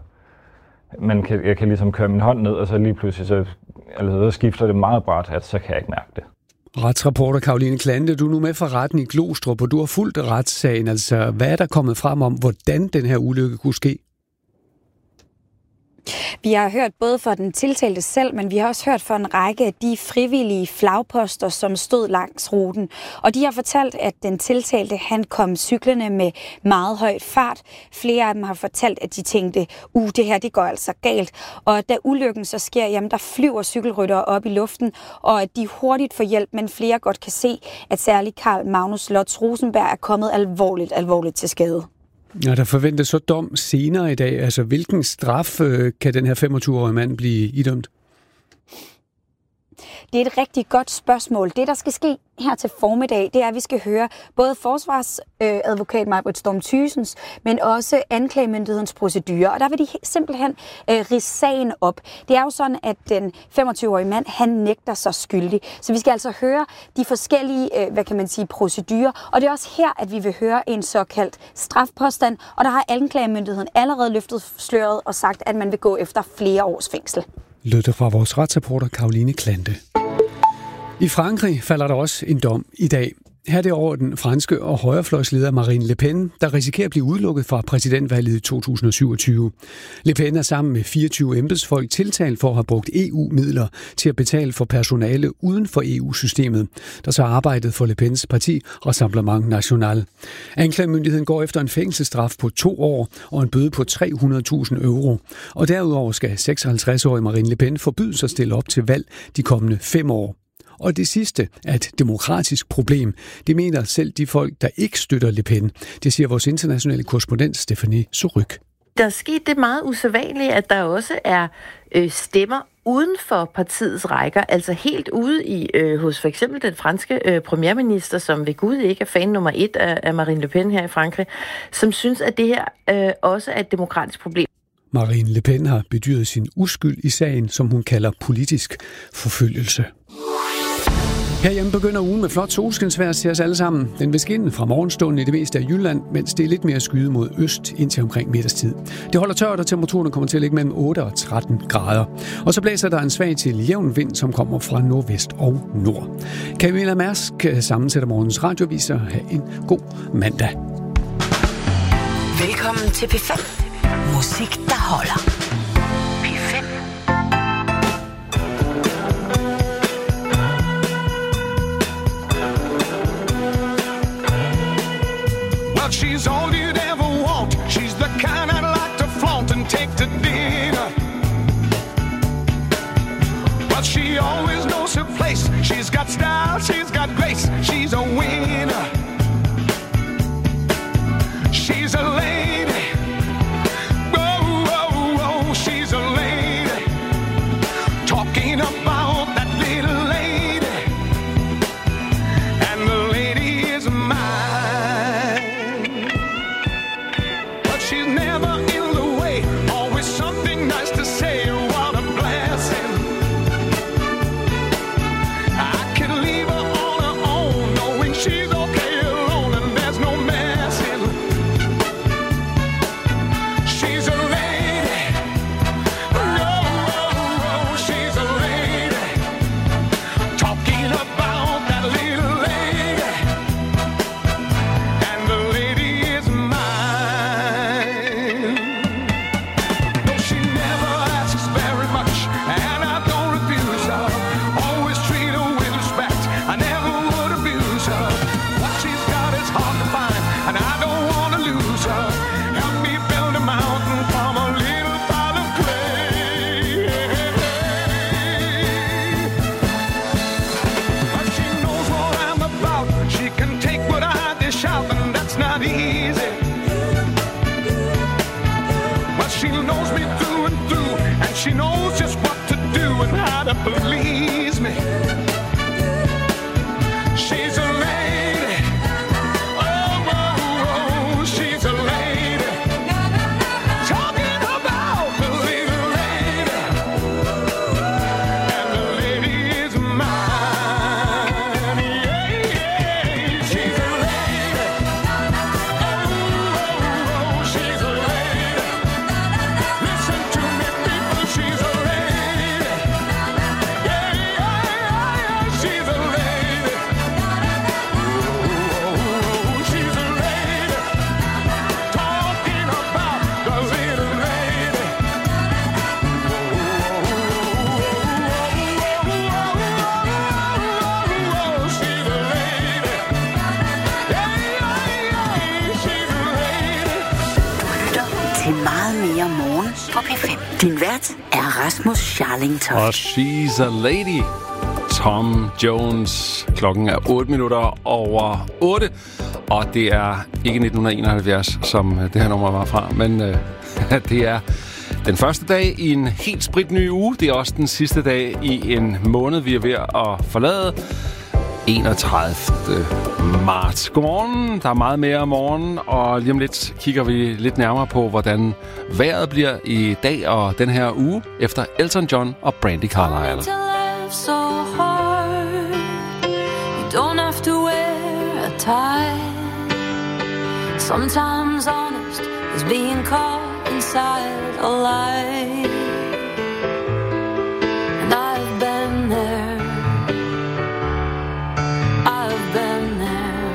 [SPEAKER 18] man kan, jeg kan ligesom køre min hånd ned, og så lige pludselig så, altså, så skifter det meget brat, at så kan jeg ikke mærke det.
[SPEAKER 2] Retsreporter Karoline Klante, du er nu med fra retten i Glostrup, og du har fulgt retssagen. Altså, hvad er der kommet frem om, hvordan den her ulykke kunne ske?
[SPEAKER 6] Vi har hørt både fra den tiltalte selv, men vi har også hørt fra en række af de frivillige flagposter, som stod langs ruten. Og de har fortalt, at den tiltalte han kom cyklerne med meget højt fart. Flere af dem har fortalt, at de tænkte, uh, det her det går altså galt. Og da ulykken så sker, jamen der flyver cykelryttere op i luften, og at de hurtigt får hjælp, men flere godt kan se, at særligt Carl Magnus Lotz Rosenberg er kommet alvorligt, alvorligt til skade.
[SPEAKER 2] Ja, der forventes så dom senere i dag. Altså, hvilken straf øh, kan den her femogtyve-årige mand blive idømt?
[SPEAKER 6] Det er et rigtig godt spørgsmål. Det, der skal ske her til formiddag, det er, at vi skal høre både forsvarsadvokat Maj-Britt Storm Thysens, men også anklagemyndighedens procedurer. Og der vil de simpelthen øh, ridse sagen op. Det er jo sådan, at den femogtyve-årige mand, han nægter sig skyldig. Så vi skal altså høre de forskellige, øh, hvad kan man sige, procedurer. Og det er også her, at vi vil høre en såkaldt strafpåstand. Og der har anklagemyndigheden allerede løftet sløret og sagt, at man vil gå efter flere års fængsel.
[SPEAKER 2] Lød fra vores retsreporter Karoline Klante. I Frankrig falder der også en dom i dag. Her er det over den franske og højrefløjsleder Marine Le Pen, der risikerer at blive udelukket fra præsidentvalget i to tusind og syvogtyve. Le Pen er sammen med fireogtyve embedsfolk tiltalt for at have brugt E U-midler til at betale for personale uden for E U-systemet, der så arbejdet for Le Pens parti Rassemblement National. Anklagemyndigheden går efter en fængselsstraf på to år og en bøde på tre hundrede tusind euro. Og derudover skal seksoghalvtreds-årige Marine Le Pen forbydes at stille op til valg de kommende fem år. Og det sidste er et demokratisk problem. Det mener selv de folk, der ikke støtter Le Pen. Det siger vores internationale korrespondent Stephanie Suryk.
[SPEAKER 23] Der er sket det meget usædvanligt, at der også er øh, stemmer
[SPEAKER 7] uden for partiets rækker, altså helt ude i øh, hos for eksempel den franske øh, premierminister, som ved Gud ikke er fan nummer et af, af Marine Le Pen her i Frankrig, som synes, at det her øh, også er et demokratisk problem.
[SPEAKER 2] Marine Le Pen har bedyret sin uskyld i sagen, som hun kalder politisk forfølgelse. Herhjemme begynder ugen med flot solskinsvejr til os alle sammen. Den vil skinne fra morgenstunden i det meste af Jylland, mens det er lidt mere skyde mod øst indtil omkring middagstid. Det holder tørt, og temperaturen kommer til at ligge mellem otte og tretten grader. Og så blæser der en svag til jævn vind, som kommer fra nordvest og nord. Camilla Mærsk sammensætter morgens radioviser. Ha' en god mandag.
[SPEAKER 1] Velkommen til P fem. Musik, der holder. P fem.
[SPEAKER 9] She's all you'd ever want. She's the kind I'd like to flaunt and take to dinner. But she always knows her place. She's got style, she's got grace. She's a winner. She's a lady. Oh, oh, oh, she's a lady. Talking about that little lady. And the lady is mine. She's never in the way, always something nice to say. What a blessing. I could leave her on her own, knowing she's okay alone and there's no messing. She's a lady. No, oh, oh, she's a lady. Talking about that little lady. And the lady is mine. She knows just what to do and how to please me. She's a lady. Oh, oh, oh, she's a lady. Talking about the little lady. And the lady is mine. Yeah, yeah, she's a lady. Oh, oh, oh, she's a lady. Listen to me, people, she's a lady. Yeah, yeah, yeah, she's a lady. Oh, she's a lady. Talking about the little lady. Oh, she's a lady. Yeah, yeah, yeah, she's a lady.
[SPEAKER 1] Lytter til meget mere morgen på P fem. Din vært er Rasmus Scharlington.
[SPEAKER 8] Og She's a Lady. Tom Jones. Klokken er otte minutter over otte. Og det er ikke nitten enoghalvfjerds, som det her nummer var fra, men øh, det er den første dag i en helt spritny uge. Det er også den sidste dag i en måned, vi er ved at forlade. enogtredivte marts. Godmorgen. Der er meget mere om morgenen, og lige om lidt kigger vi lidt nærmere på, hvordan vejret bliver i dag og den her uge efter Elton John og Brandi Carlile.
[SPEAKER 23] So hard, you don't have to wear a tie. Sometimes honest is being caught inside a lie. And I've been there, I've been there.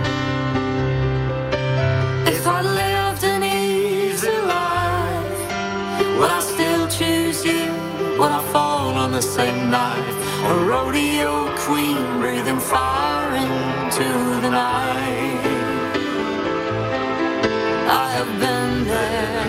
[SPEAKER 23] If I lived an easy life, would I still choose you? Would I fall on the same knife? A rodeo queen breathing fire into the night. I have been there.